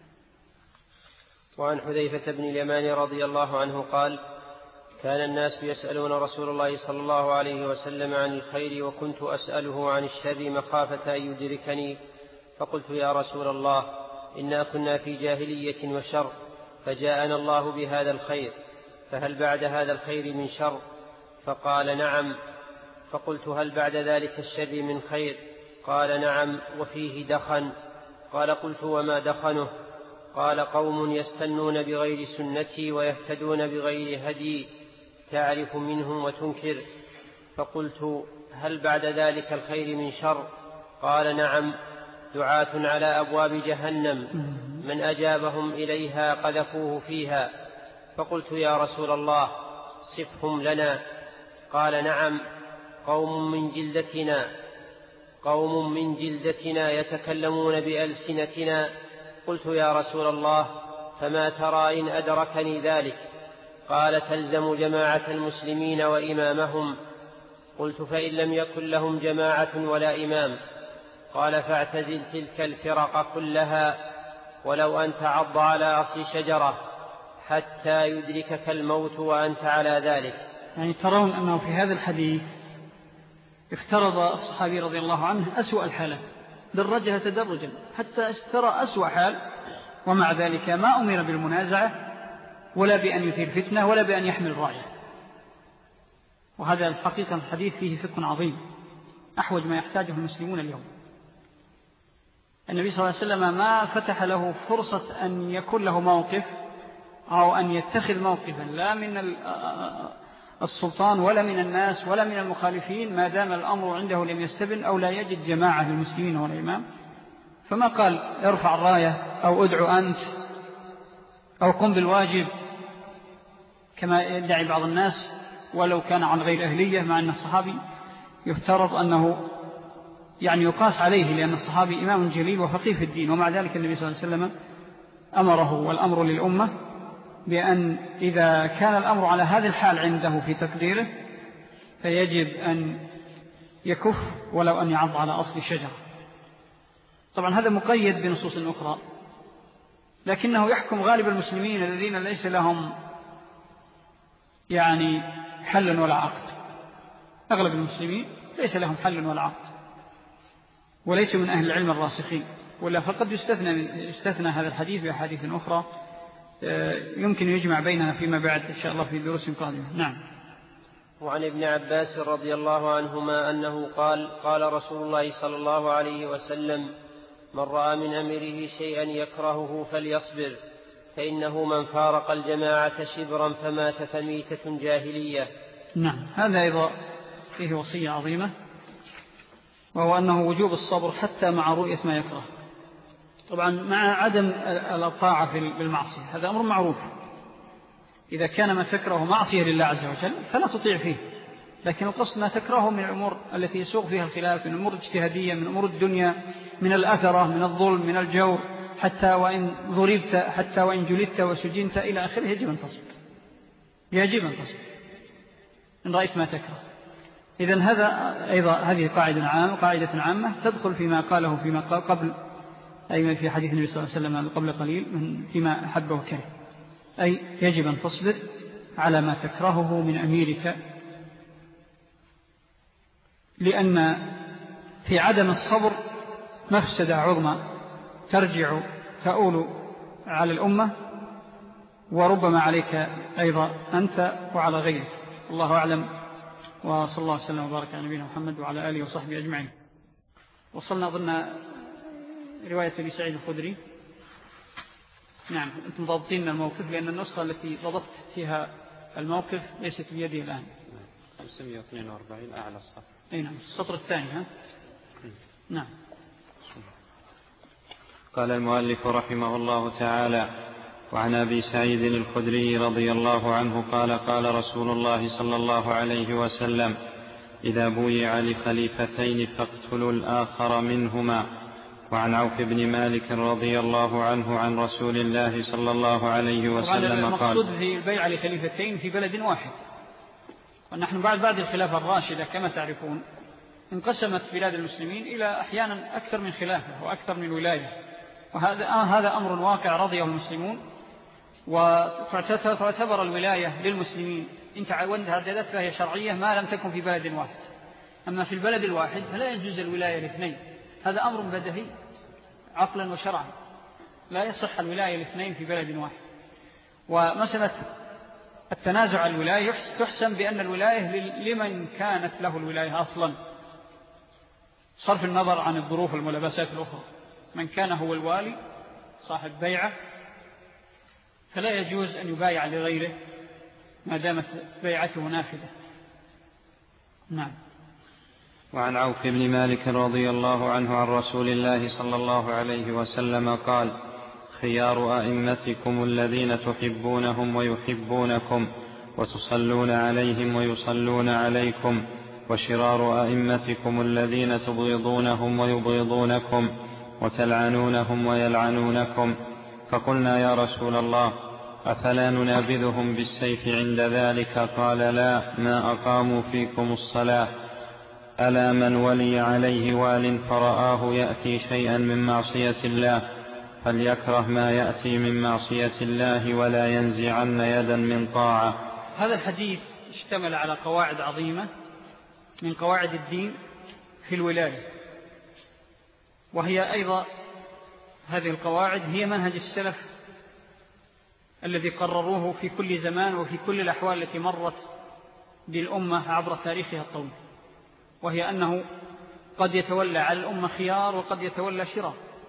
وعن حذيفة بن اليمان رضي الله عنه قال: كان الناس يسألون رسول الله صلى الله عليه وسلم عن الخير، وكنت أسأله عن الشر مخافة أن يدركني، فقلت: يا رسول الله، إنا كنا في جاهلية وشر، فجاءنا الله بهذا الخير، فهل بعد هذا الخير من شر؟ فقال: نعم. فقلت: هل بعد ذلك الشر من خير؟ قال: نعم، وفيه دخن. قال: قلت: وما دخنه؟ قال: قوم يستنون بغير سنتي ويهتدون بغير هدي، تعرف منهم وتنكر. فقلت: هل بعد ذلك الخير من شر؟ قال: نعم، دعاة على أبواب جهنم، من أجابهم إليها قذفوه فيها. فقلت: يا رسول الله، صفهم لنا. قال: نعم، قوم من جلدتنا يتكلمون بألسنتنا. قلت: يا رسول الله، فما ترى إن أدركني ذلك؟ قال: تلزم جماعة المسلمين وإمامهم. قلت: فإن لم يكن لهم جماعة ولا إمام؟ قال: فاعتزل تلك الفرق كلها، ولو أن تعض على أصل شجرة حتى يدركك الموت وأنت على ذلك. يعني ترون أنه في هذا الحديث افترض الصحابي رضي الله عنه أسوأ الحالة، درجها تدرجا حتى اشترى أسوأ حال، ومع ذلك ما أمر بالمنازعة ولا بأن يثير فتنة ولا بأن يحمل راية. وهذا الحقيقة الحديث فيه فقه عظيم أحوج ما يحتاجه المسلمون اليوم. النبي صلى الله عليه وسلم ما فتح له فرصة أن يكون له موقف أو أن يتخذ موقفا لا من السلطان ولا من الناس ولا من المخالفين، ما دام الأمر عنده لم يستبن أو لا يجد جماعة للمسلمين ولا إمام. فما قال ارفع الراية أو ادعو أنت أو قم بالواجب كما يدعي بعض الناس ولو كان عن غير أهلية، مع أن الصحابي يفترض أنه يعني يقاس عليه، لأن الصحابي إمام جليل وفقيه في الدين، ومع ذلك النبي صلى الله عليه وسلم أمره والأمر للأمة بأن إذا كان الأمر على هذه الحال عنده في تقديره فيجب أن يكف ولو أن يعض على أصل شجرة. طبعا هذا مقيد بنصوص أخرى، لكنه يحكم غالب المسلمين الذين ليس لهم يعني حل ولا عقد. أغلب المسلمين ليس لهم حل ولا عقد، وليس من أهل العلم الراسخين، ولا فقد يستثنى هذا الحديث بأحاديث أخرى يمكن يجمع بينها فيما بعد إن شاء الله في دروس قادمة. نعم. وعن ابن عباس رضي الله عنهما أنه قال: قال رسول الله صلى الله عليه وسلم: من رأى من أمره شيئا يكرهه فليصبر، فإنه من فارق الجماعة شبرا فمات فميتة جاهلية. نعم، هذا أيضا فيه وصية عظيمة، وهو أنه وجوب الصبر حتى مع رؤية ما يكره. طبعا مع عدم الطاعة بالمعصية، هذا أمر معروف. إذا كان ما تكره معصية لله عز وجل فلا تطيع فيه، لكن القصد ما تكرهه من الأمور التي يسوغ فيها الخلاف، من أمور اجتهادية، من أمور الدنيا، من الأثرة، من الظلم، من الجور، حتى وإن ضربت، حتى وإن جلدت وسجنت إلى آخره، يجب أن تصبر، يجب أن تصبر إن رأيت ما تكره. إذن هذا أيضا هذه قاعدة عامة تدخل فيما قاله فيما قال قبل، أي في حديث النبي صلى الله عليه وسلم قبل قليل، فيما أحب وكره، أي يجب أن تصبر على ما تكرهه من أميرك، لأن في عدم الصبر مفسدة عظمى تؤول على الأمة، وربما عليك أيضا أنت وعلى غيرك. الله أعلم، وصلى الله وسلم وبارك على نبينا محمد وعلى آله وصحبه أجمعين. وصلنا ضمن رواية أبي سعيد الخدري. نعم، أنتم ضابطين الموقف، لأن النسخة التي ضبطت فيها الموقف ليست بيدي الآن. 542 أعلى الصف. أي نعم، السطر الثاني. ها؟ نعم. قال المؤلف رحمه الله تعالى: وعن أبي سعيد الخدري رضي الله عنه قال: قال رسول الله صلى الله عليه وسلم: إذا بويع لخليفتين فاقتلوا الآخر منهما. وعن عوف بن مالك رضي الله عنه عن رسول الله صلى الله عليه وسلم قال: المقصود في البيع لخليفتين في بلد واحد. ونحن بعد الخلافة الراشدة كما تعرفون انقسمت بلاد المسلمين إلى أحيانا أكثر من خلافة وأكثر من ولاية، وهذا أمر واقع رضيه المسلمون، وتعتبر الولاية للمسلمين إن تعددت فهي شرعية ما لم تكن في بلد واحد. أما في البلد الواحد فلا يجوز الولاية لاثنين، هذا أمر بدهي عقلا وشرعا، لا يصح الولاية لاثنين في بلد واحد. ومسألة التنازع الولاية تحسم بأن الولاية لمن كانت له الولاية أصلا، صرف النظر عن الظروف والملابسات الأخرى. من كان هو الوالي صاحب بيعة فلا يجوز أن يبايع لغيره ما دامت بيعته نافذة. نعم. وعن عوف بن مالك رضي الله عنه عن رسول الله صلى الله عليه وسلم قال: خيار أئمتكم الذين تحبونهم ويحبونكم وتصلون عليهم ويصلون عليكم، وشرار أئمتكم الذين تبغضونهم ويبغضونكم وتلعنونهم ويلعنونكم. فقلنا: يا رسول الله، أفلا ننابذهم بالسيف عند ذلك؟ قال: لا، ما أقاموا فيكم الصلاة. ألا من ولي عليه وال فرآه يأتي شيئا من معصية الله فليكره ما يأتي من معصية الله ولا ينزعن يدا من طاعة. هذا الحديث اشتمل على قواعد عظيمة من قواعد الدين في الولاية، وهي أيضا هذه القواعد هي منهج السلف الذي قرروه في كل زمان وفي كل الأحوال التي مرت بالأمة عبر تاريخها الطويل، وهي أنه قد يتولى على الأمة خيار وقد يتولى شرار،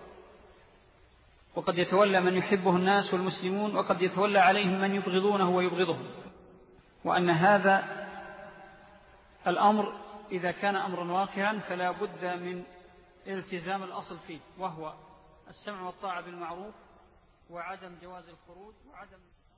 وقد يتولى من يحبه الناس والمسلمون وقد يتولى عليهم من يبغضونه ويبغضهم، وأن هذا الأمر إذا كان أمرا واقعا فلا بد من التزام الأصل فيه، وهو السمع والطاعة بالمعروف وعدم جواز الخروج وعدم